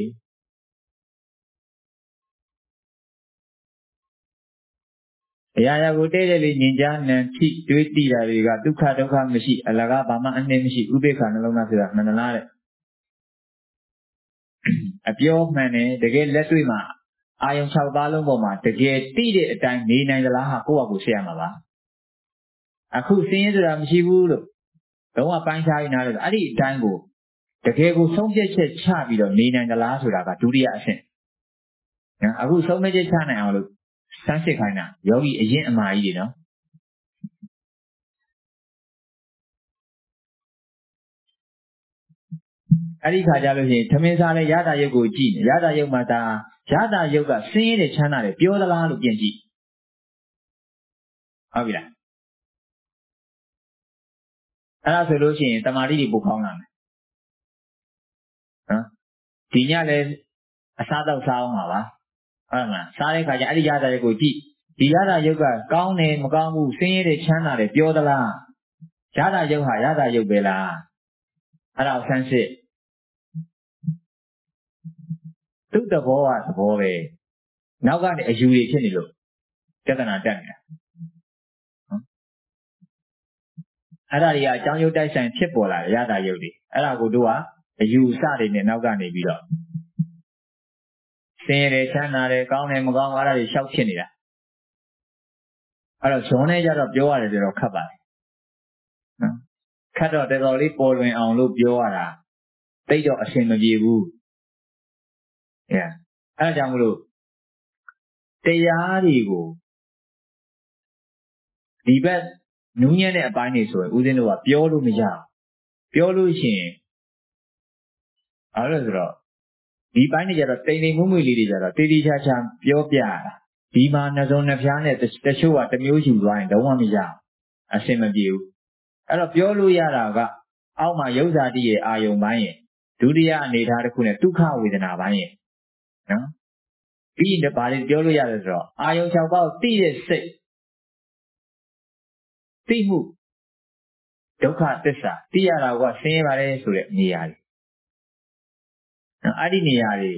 အရာရာကိုတဲ့တဲ့လေးညင်ကြားနံထိတွေးတိတာတွေကဒုက္ခဒုက္ခမရှိအလကားဘာမှအနှိမ့်မရှိဥပေက္ခနှလုံးသားဆိုတာမှန်သလားတဲ့အပြောမှန်တယ်တကယ်လက်တွေ့မှာအာယုံ6ပါးလုံးပေါ်မှာတကယ်တိတဲ့အတိုင်းနေနိုင်သလားဟာကိုယ့်အကူဆက်ရမှာပါအခုစင်းရဲဆိုတာမရှိဘူးလို့လုံးဝပိုင်းခြားနေတယ်အဲ့ဒီအတိုင်းကိုတကယ်ကိုဆုံးဖြတ်ချက်ချပြီးတော့နေနိုင်သလားဆိုတာကဒုတိယအဆင့်နော်အခုဆုံးဖြတ်ချက်ချနိုင်အောင်လို့စမ်းစစ်ခိုင်းတာယောဂီအရင်အမှားကြီးတွေနော်အဲ့ဒီခါကျလို့ရှိရင်သမင်းစားလဲရတာရုပ်ကိုကြည့်ရတာရုပ်မှာဒါရတာရုပ်ကဆင်းရဲတဲ့ချမ်းသာတယ်ပြောသလားလို့ပြင်ကြည့်ဟုတ်ပြီလားအဲ့ဒါဆိုလို့ရှိရင်တမာတိတွေပိုကောင်းလာမယ်နော်ဒီညလဲအစားတော့စားအောင်ပါဟုတ်မလားစားတဲ့ခါကျအဲ့ဒီရတာရုပ်ကိုကြည့်ဒီရတာယုတ်ကကောင်းတယ်မကောင်းဘူးဆင်းရဲတယ်ချမ်းသာတယ်ပြောသလားရတာယုတ်ဟာရတာယုတ်ပဲလားအဲ့ဒါဆန်းစစ်သူ့သဘောကသဘောပဲနောက်ကနေအယူတွေဖြစ်နေလို့ပြဿနာတက်နေတာအဲ့ဒါတွေကအကြောင်းယုတ်တိုက်ဆိုင်ဖြစ်ပေါ်လာတယ်ရတာယုတ်တွေအဲ့ဒါကိုတို့ကအယူအဆတွေနဲ့နောက်ကနေပြီးတော့ဆင်းရဲတယ်ချမ်းသာတယ်ကောင်းတယ်မကောင်းဘူးအဲ့ဒါတွေရှောက်ဖြစ်နေတာအဲ့တော့ဇွန်နဲ့ကြတော့ပြောရတယ်ဆိုတော့ခတ်ပါတယ်နော်ခတ်တော့တော်တော်လေးပေါ်လွင်အောင်လို့ပြောရတာတိတ်တော့အဆင်မပြေဘူးအဲ့ဒါကြောင့်မလို့တရားတွေကိုဒီဘက်နူးညံ့တဲ့အပိုင်းတွေဆိုရင်ဦးဇင်းတို့ကပြောလို့မရဘူးပြောလို့ရှိရင်အဲ့လိုဆိုတော့ဒီပိုင်းတွေကြတော့တိမ်တိမ်မွေ့မွေ့လေးတွေကြတော့တေးသေးချာချာပြောပြရတာဒီမှာနှစုံနှဖျားနဲ့တချို့ကတစ်မျိုးယူသွားရင်တော့မရဘူးအဆင်မပြေဘူးအဲ့တော့ပြောလို့ရတာကအောက်မှာယုတ်ဇာတိရဲ့အာယုံပိုင်းရဲ့ဒုတိယအနေထားတစ်ခုနဲ့ဒုက္ခဝေဒနာပိုင်းရဲ့နော်ပြီးရင်ဘာတွေပြောလို့ရတယ်ဆိုတော့အာယုံ6ပါးကိုသိတဲ့စိတ်သိမှုဒုက္ခသစ္စာသိရတာကဆင်းရဲပါတယ်ဆိုတဲ့နေရာတွေနော်အဲ့ဒီနေရာတွေ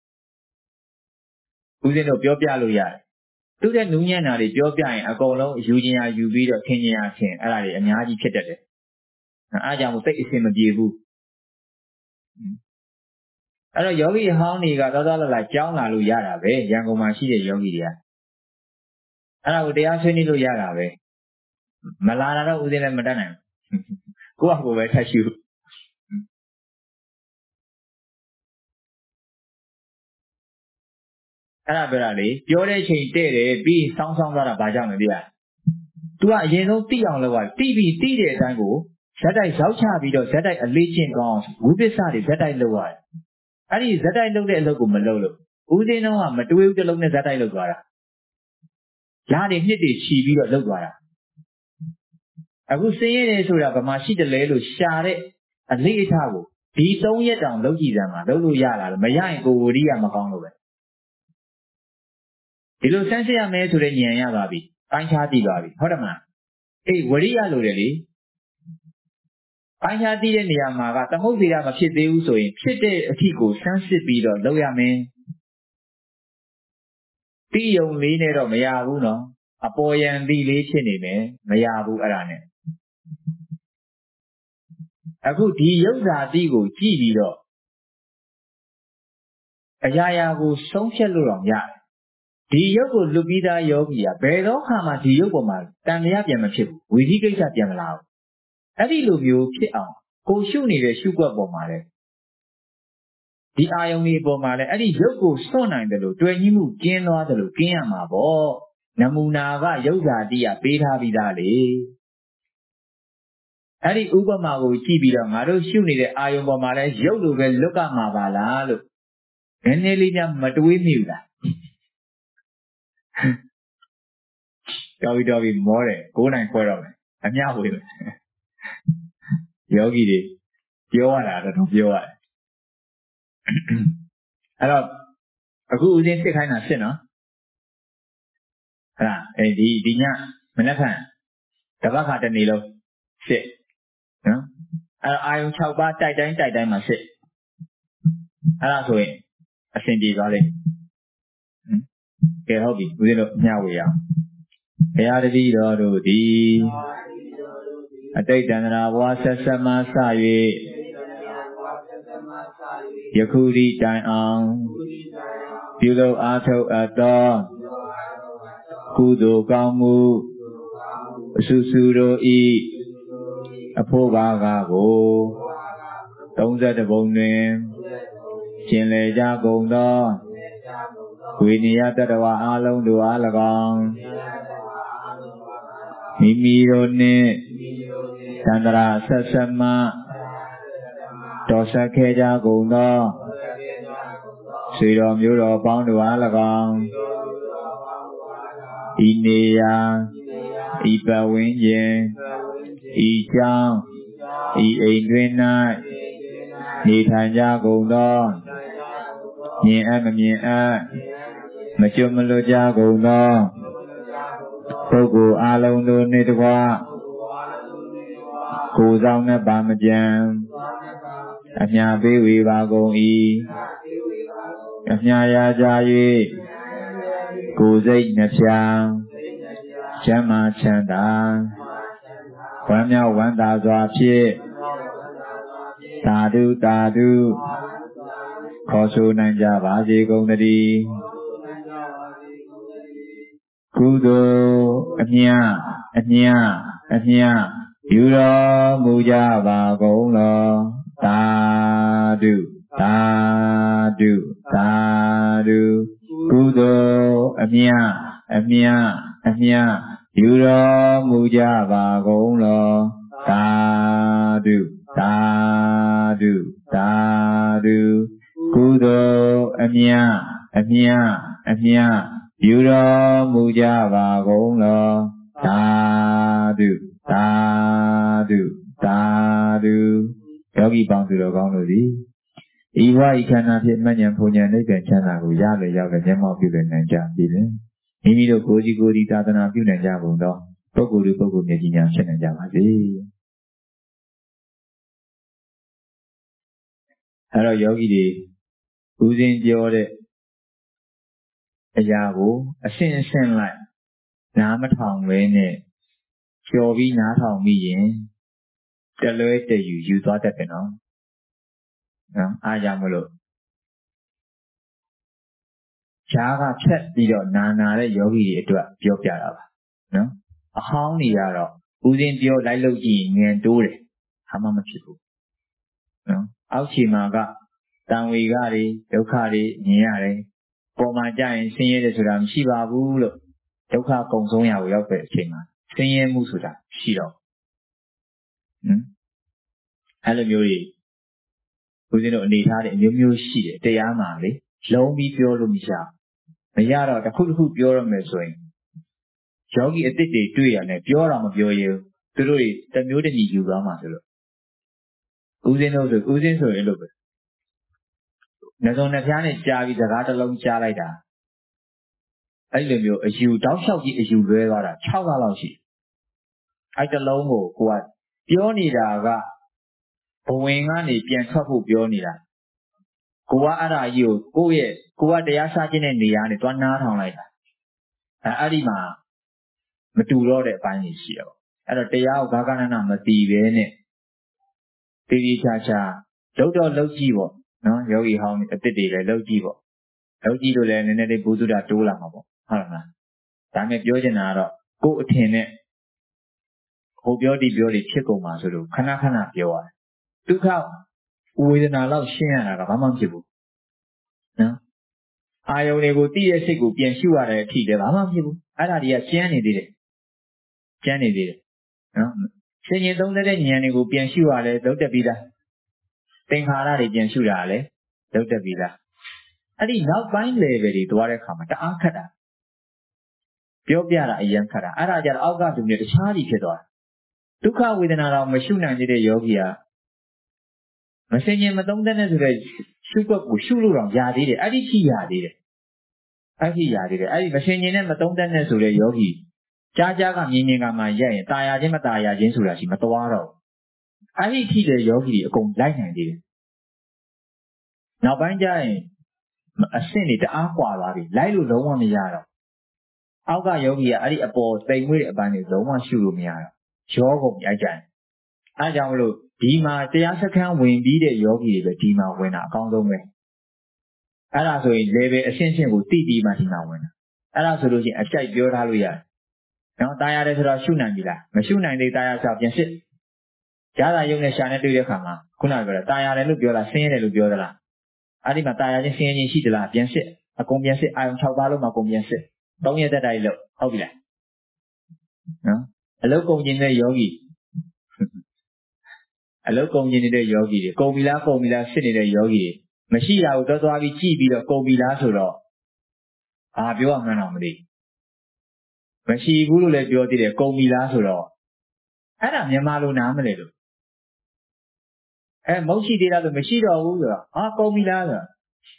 ဦးဇင်းတို့ပြောပြလို့ရတယ်သူတဲ့နူးညံ့တာတွေပြောပြရင်အကုန်လုံးယူခြင်းရယူပြီးတော့ထင်ခြင်းရထင်အဲ့ဒါတွေအများကြီးဖြစ်တတ်တယ်အားကြောင့်သိအဆင်မပြေဘူးအဲ့တော့ယောဂီဟောင်းတွေကသောသောလာကြောင်းလာလို့ရတာပဲရန်ကုန်မှာရှိတဲ့ယောဂီတွေကအဲ့ဒါကိုတရားဆွေးနွေးလို့ရတာပဲမလာတာတော့ဦးဇင်းလည်းမတတ်နိုင်ဘူးကိုယ့်ဟာကိုယ်ပဲထပ်ရှုအဲ့ဒါပြောတာလေပြောတဲ့ချိန်တဲ့တယ်ပြီးစောင်းသွားတာဘာကြောင့်လဲသိလား तू ကအရင်ဆုံးသိအောင်လုပ်ရသိပြီးသိတဲ့အတိုင်းကိုဇက်တိုက်ရောက်ချပြီးတော့ဇက်တိုက်အလေးချင်းကောင်းဝိပဿနာတွေဇက်တိုက်လုပ်ရတယ်အဲ့ဒီဇက်တိုက်လုပ်တဲ့အလုပ်ကိုမလုပ်လို့ဦးဇင်းတော့ကမတွေးဘူးတစ်လုံးနဲ့ဇက်တိုက်လုပ်သွားတာလားတွေနှစ်တွေခြီးပြီးတော့လုပ်သွားတာအခုစင်းရဲတယ်ဆိုတာဗမာရှိတယ်လဲလို့ရှာတဲ့အလေးအထားကိုဒီ3ရက်တောင်လုပ်ကြည့်စမ်းပါလုပ်လို့ရလားမရရင်ကိုဝရိယမကောင်းလို့ပဲဒီလိုစမ်းစစ်ရမယ်ဆိုတဲ့ဉာဏ်ရသွားပြီပိုင်းခြားသိသွားပြီဟုတ်တယ်မလားအေးဝရိယလိုတယ်လေပိုင်းခြားသိတဲ့နေရာမှာကသမုဒ္ဒေရမဖြစ်သေးဘူးဆိုရင်ဖြစ်တဲ့အထိကိုစမ်းစစ်ပြီးတော့လုပ်ရမယ်တိယုံလေးနဲ့တော့မရဘူးနော်အပေါ်ယံတိလေးဖြစ်နေမယ်မရဘူးအဲ့ဒါနဲ့အခုဒီယုတ်ဇာတိကိုကြည့်ပြီးတော့အရာရာကိုဆုံးဖြတ်လို့တော့ရတယ်ဒီယုတ်ကိုလွတ်ပြီးသားယောဂီကဘယ်တော့မှဒီယုတ်ပေါ်မှာတန်တရားပြန်မဖြစ်ဘူးဝိသိကိစ္စပြန်မလာဘူးအဲ့ဒီလိုမျိုးဖြစ်အောင်ကိုရှုနေတဲ့ရှုွက်ပေါ်မှာလဲဒီအာယုန်ဒီပေါ်မှာလဲအဲ့ဒီယုတ်ကိုစွန့်နိုင်တယ်လို့တွေ့ညီမှုကျင်းသွားတယ်လို့ကျင်းရမှာပေါ့နမူနာကယုတ်ဇာတိကပေးထားပြီးသားလေအဲ့ဒီဥပမာကိုကြည့်ပြီးတော့ငါတို့ရှုနေတဲ့အာယုန်ပေါ်မှာလဲယုတ်လိုပဲလွတ်ကမှာပါလားလို့နည်းနည်းလေးများမတွေးမိဘူးလားတော်ပြီမောတယ်9နိုင်ခွဲတော့မယ်အမြဝေးမယ်ယောဂီတွေပြောရတာတော့ပြောရတယ်အဲ့တော့အခုဦးဇင်းစစ်ခိုင်းတာစစ်နော်ဟုတ်လားဒီညမနက်ဖြန်တပတ်ခါတစ်နေ့လုံးစစ်နော်အဲ့အာယုံ6ပါးတိုက်တိုင်းမှာစစ်အဲ့ဒါဆိုရင်အဆင်ပြေသွားလိမ့်ကဲဟုတ်ပြီဦးဇင်းတို့မျှဝေရအောင်ဘုရားတတိတော်တို့သည်အတိတ်တန္တရာဘဝဆက်ဆက်မှစ၍ယခုဒီတိုင်အောင်ပြုလုပ်အားထုတ်အပ်သောကုသိုလ်ကောင်းမှုအစုစုတို့ဤအဖို့ဘာကကို31ပုံတွင်ကျင်လေကြကုန်သောဝိနည်းတတ္တဝါအလုံးတို့အား၎င်းမိမိတို့နှင့်သန္တရာဆက်ဆက်မှတော်ဆက်ခဲ့ကြကုန်သောဆွေတော်မျိုးတော်ပေါင်းတို့အား၎င်းဤနေရာဤပတ်ဝန်းကျင်ဤကျောင်းဤအိမ်တွင်၌နေထိုင်ကြကုန်သောမြင်အပ်မမြင်အပ်မကျွတ်မလွတ်ကြကုန်သောပုဂ္ဂိုလ်အလုံးတို့နှင့်တကားကိုယ်ဆောင်နှင့်ပါမကြံအမြပေးဝေပါကုန်၏အမြရာကြ၍ကိုယ်စိတ်နှဖျားချမ်းသာချမ်းသာဝမ်းမြောက်ဝမ်းသာစွာဖြင့်သာဓုသာဓုခေါ်ဆိုနိုင်ကြပါစေကုန်သတည်းကုသိုလ်အမြပြုတော်မူကြပါကုန်လောသာဓုသာဓုသာဓုကုသိုလ်အမြပြုတော်မူကြပါကုန်လောသာဓုသာဓုသာဓုကုသိုလ်အမြပြုတော်မူကြပါကုန်လောသာဓုသာဓုသာဓုယောဂီပေါင်းသူတော်ကောင်းတို့သည်ဤဝါဤခန္ဓာဖြင့်မဉ္ဇဉ်ဘုံဉ္ဇဉ်နိဗ္ဗာန်ချမ်းသာကိုရလေရောက်တဲ့မျက်မှောက်ပြုနိုင်ကြပြီလေမိမိတို့ကိုယ်ကြီးကိုယ်ဒီသာသနာပြုနိုင်ကြကုန်သောပုဂ္ဂိုလ်တို့ပုဂ္ဂိုလ်မြတ်ကြီးများဖြစ်နိုင်ကြပါစေအဲ့တော့ယောဂီတွေဦးဇင်းပြောတဲ့အရာကိုအစဉ်အဆက်လိုက်နားမထောင်ပဲနဲ့ကျော်ပြီးနားထောင်ပြီးရင်တလွဲတယူသွားတတ်တယ်နော်အားကြောင့်မလို့ဈာကဖြတ်ပြီးတော့နာတဲ့ယောဂီတွေအတွက်ပြောပြတာပါနော်အဟောင်းတွေကတော့ဦးဇင်းပြောလိုက်လို့ကြည့်ငန်တိုးတယ်ဘာမှမဖြစ်ဘူးနော်အောက်ခြေမှာကတံဝေကတွေဒုက္ခတွေမြင်ရတယ်ပေါ်မှာကြာရင်ဆင်းရဲတယ်ဆိုတာမရှိပါဘူးလို့ဒုက္ခကုံဆုံးရကိုရောက်တဲ့အချိန်မှာဆင်းရဲမှုဆိုတာရှိတော့အဲ့လိုမျိုးတွေဦးဇင်းတို့အနေထားတွေအမျိုးမျိုးရှိတယ်တရားမှာလေလုံးပြီးပြောလို့မရတော့တစ်ခုပြောရမယ်ဆိုရင်ယောဂီအစ်စ်တွေတွေ့ရတယ်ပြောတော့မပြောရဘူးသူတို့တွေတစ်မျိုးတည်းယူသွားမှာဆိုလို့ဦးဇင်းဆိုရင်လို့ပဲနှစုံနှဖျားနဲ့ကြားပြီးစကားတစ်လုံးကြားလိုက်တာအဲ့လိုမျိုးအယူတောက်လျှောက်ကြီးအယူလွဲသွားတာ6လလောက်ရှိအဲ့တစ်လုံးကိုကိုကပြောနေတာကဘဝင်ကနေပြန်ထွက်ဖို့ပြောနေတာကိုကအဲ့ဒါကြီးကိုကိုကတရားစားခြင်းတဲ့နေရာနဲ့တွန်းနားထောင်လိုက်တာအဲ့ဒီမှာမတူတော့တဲ့အပိုင်းကြီးရှိတော့အဲ့တော့တရားကိုဘာကနမသိပဲနဲ့တေးသေးချာချာလောက်ကြည့်ပေါ့နော်ယောဂီဟောင်းအစ်စ်တွေလည်းလောက်ကြည့်ပေါ့လောက်ကြည့်လို့လည်းနည်းနည်းလေးဘုဒ္ဓတာတိုးလာမှာပေါ့ဟုတ်လားဒါနဲ့ပြောချင်တာကတော့ကိုယ်အထင်နဲ့ဟိုပြောဒီပြောတွေဖြစ်ကုန်မှာဆိုလို့ခဏပြောရတယ်ဒုက္ခဝေဒနာလောက်ရှင်းရတာကဘာမှမဖြစ်ဘူးနော်အာယုန်တွေကိုသိတဲ့စိတ်ကိုပြန်ရှုရတဲ့အထိလည်းဘာမှမဖြစ်ဘူးအဲ့ဒါတွေကကျန်နေသေးတယ်နော်ရှင်ရင်သုံးတဲ့ဉာဏ်တွေကိုပြန်ရှုရတယ်သုတ်တက်ပြီးသားသင်္ခါရတွေပြန်ရှုတာလည်းသုတ်တက်ပြီးသားအဲ့ဒီနောက်ပိုင်း level တွေသွားတဲ့အခါမှာတအားခက်တာပြောပြတာအရင်ခက်တာအဲ့ဒါကြတော့အောက်ကသူမျိုးတခြားကြီးဖြစ်သွားဒုက္ခဝေဒနာတော့မရှုနိုင်တဲ့ယောဂီကမစင်ရင်မသုံးတဲ့နဲ့ဆိုတဲ့ရှုွက်ကိုရှုလို့တော့ရသေးတယ်အဲ့ဒီရှိရသေးတယ်အဲ့ဒီမစင်ရင်နဲ့မသုံးတဲ့နဲ့ဆိုတဲ့ယောဂီကြားကမြင်ကမှရက်ရင်ตายရခြင်းမตายရခြင်းဆိုတာရှိမသွားတော့အဲ့ဒီထိတဲ့ယောဂီတွေအကုန်လိုက်နိုင်သေးတယ်နောက်ပိုင်းကျရင်အဆင့်တွေတအားကွာသွားပြီလိုက်လို့လုံးဝမရတော့အောက်ကယောဂီကအဲ့ဒီအပေါ်တိမ်မွေးတဲ့အပိုင်းတွေလုံးဝရှုလို့မရတော့ရောကုန်ပြီအဲ့ကြရင်အဲ့ကြောင့်မလို့ဒီမှာတရားစခန်းဝင်ပြီးတဲ့ယောဂီတွေပဲဒီမှာဝင်တာအကောင်းဆုံးပဲအဲ့ဒါဆိုရင် level အဆင့်ကိုတိပြီးမှဒီမှာဝင်တာအဲ့ဒါဆိုလို့ချင်းအကြိုက်ပြောထားလို့ရတယ်နော်ตายရတယ်ဆိုတော့ရှုနိုင်ပြီလားမရှုနိုင်သေးตายရဆိုပြန်စစ်ရတာယုံနဲ့ရှာနဲ့တွေ့တဲ့အခါမှာခုနကပြောတာตายရတယ်လို့ပြောလားဆင်းရဲတယ်လို့ပြောသလားအဲ့ဒီမှာตายရခြင်းဆင်းရဲခြင်းရှိသလားပြန်စစ်အကုန်ပြန်စစ်အာယုံ6ပါးလုံးမှာအကုန်ပြန်စစ်3ရက်သက်တိုင်လို့ဟုတ်ပြီလားနော်အလုတ်ကုန်ခြင်းတဲ့ယောဂီအလုတ်ကုန်ခြင်းနေတဲ့ယောဂီတွေကုန်ပြီလားစစ်နေတဲ့ယောဂီတွေမရှိတာကိုသွားပြီးကြည့်ပြီးတော့ကုန်ပြီလားဆိုတော့အာပြောရမှန်းတော့မသိမရှိဘူးလို့လည်းပြောသေးတယ်ကုန်ပြီလားဆိုတော့အဲ့ဒါမြန်မာလိုနားမလဲလို့မဟုတ်ရှိသေးလားဆိုမရှိတော့ဘူးဆိုတော့ဟာကုန်ပြီလားဆိုတော့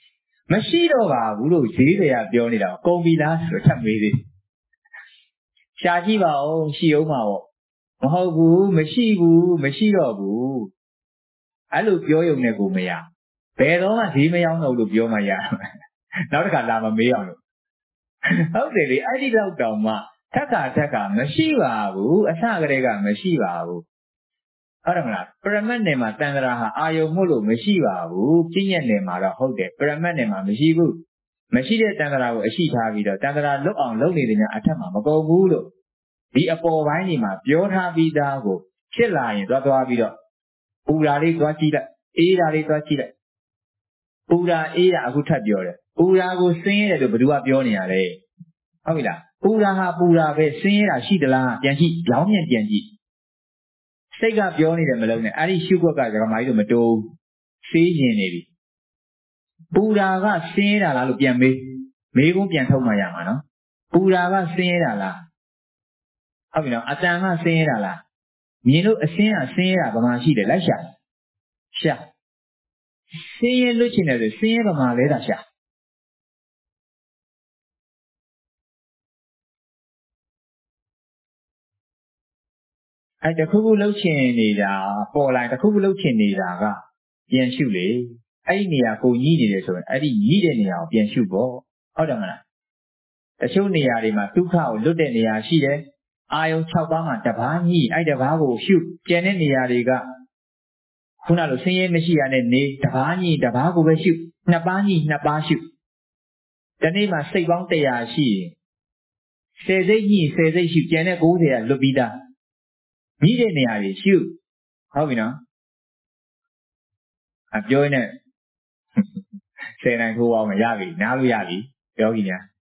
မရှိတော့ပါဘူးလို့ဈေးတွေကပြောနေတာကုန်ပြီလားဆိုတော့ချက်မေးသေးရှာကြည့်ပါဦးရှိအောင်ပါပေါ့မဟုတ်ဘူးမရှိတော့ဘူးအဲ့လိုပြောရုံနဲ့ကိုမရဘယ်တော့မှဈေးမရောက်တော့လို့ပြောမှရနောက်တစ်ခါလာမမေးအောင်လို့ဟုတ်တယ်လေအဲ့ဒီတော့တောင်မှထက်ကမရှိပါဘူးအစကတည်းကမရှိပါဘူးဟုတ်တယ်မလားပရမတ်နယ်မှာတန်ត្រာဟာအာယုံမှုလို့မရှိပါဘူးပြည့်ညက်နယ်မှာတော့ဟုတ်တယ်ပရမတ်နယ်မှာမရှိဘူးမရှိတဲ့တန်ត្រာကိုအရှိထားပြီးတော့တန်ត្រာလွတ်အောင်လုပ်နေတယ်များအထက်မှာမကုန်ဘူးလို့ဒီအပေါ်ပိုင်းဒီမှာပြောထားပြီးသားကိုဖြစ်လာရင်သွားပြီးတော့ပူဓာလေးသွားကြည့်လိုက်အေးဓာလေးသွားကြည့်လိုက်ပူဓာအေးဓာအခုထပ်ပြောတယ်ပူဓာကိုဆင်းရဲတယ်လို့ဘယ်သူကပြောနေရလဲဟုတ်ပြီလားပူဓာဟာပူဓာပဲဆင်းရဲတာရှိသလားပြန်ကြည့်လောင်းမြန်ပြန်ကြည့်စိတ်ကပြောနေတယ်မလုံးနဲ့အဲ့ဒီရှုခွက်ကဓမ္မကြီးတို့မတိုးစေးရင်နေပြီပူဓာကဆင်းရဲတာလားလို့ပြန်မေးခွန်းပြန်ထုတ်မှရမှာနော်ပူဓာကဆင်းရဲတာလားဟုတ်ပြီနော်အတန်ကဆင်းရဲတာလားမြင်လို့အစင်းကဆင်းရဲတာဗမာရှိတယ်လိုက်ရှာဆင်းရဲလွတ်ချင်တယ်ဆိုဆင်းရဲဗမာလဲတာရှာအဲ့တခုခုလှုပ်ချင်နေတာပေါ်လာတခုခုလှုပ်ချင်နေတာကပြန်ရှုလေအဲ့ဒီနေရာကိုညှိနေတယ်ဆိုရင်အဲ့ဒီညှိတဲ့နေရာကိုပြန်ရှုပေါ့ဟုတ်တယ်မလားတချို့နေရာတွေမှာဒုက္ခကိုလွတ်တဲ့နေရာရှိတယ်အာယုံ6ပါးမှာတစ်ပါးညှိအဲ့တစ်ပါးကိုရှုကျန်တဲ့နေရာတွေကခုနလိုဆင်းရဲမရှိရတဲ့နေတစ်ပါးညှိတစ်ပါးကိုပဲရှုနှစ်ပါးညှိနှစ်ပါးရှုဒီနေ့မှာစိတ်ပေါင်း100ရှိရင်10စိတ်ညှိ10စိတ်ရှုကျန်တဲ့90ကလွတ်ပြီးသားညှိတဲ့နေရာတွေရှုဟုတ်ပြီနော်ပြောရင်လည်း10နိုင်ထိုးအောင်ရပြီနားလို့ရပြီပြောကြည့်ညာ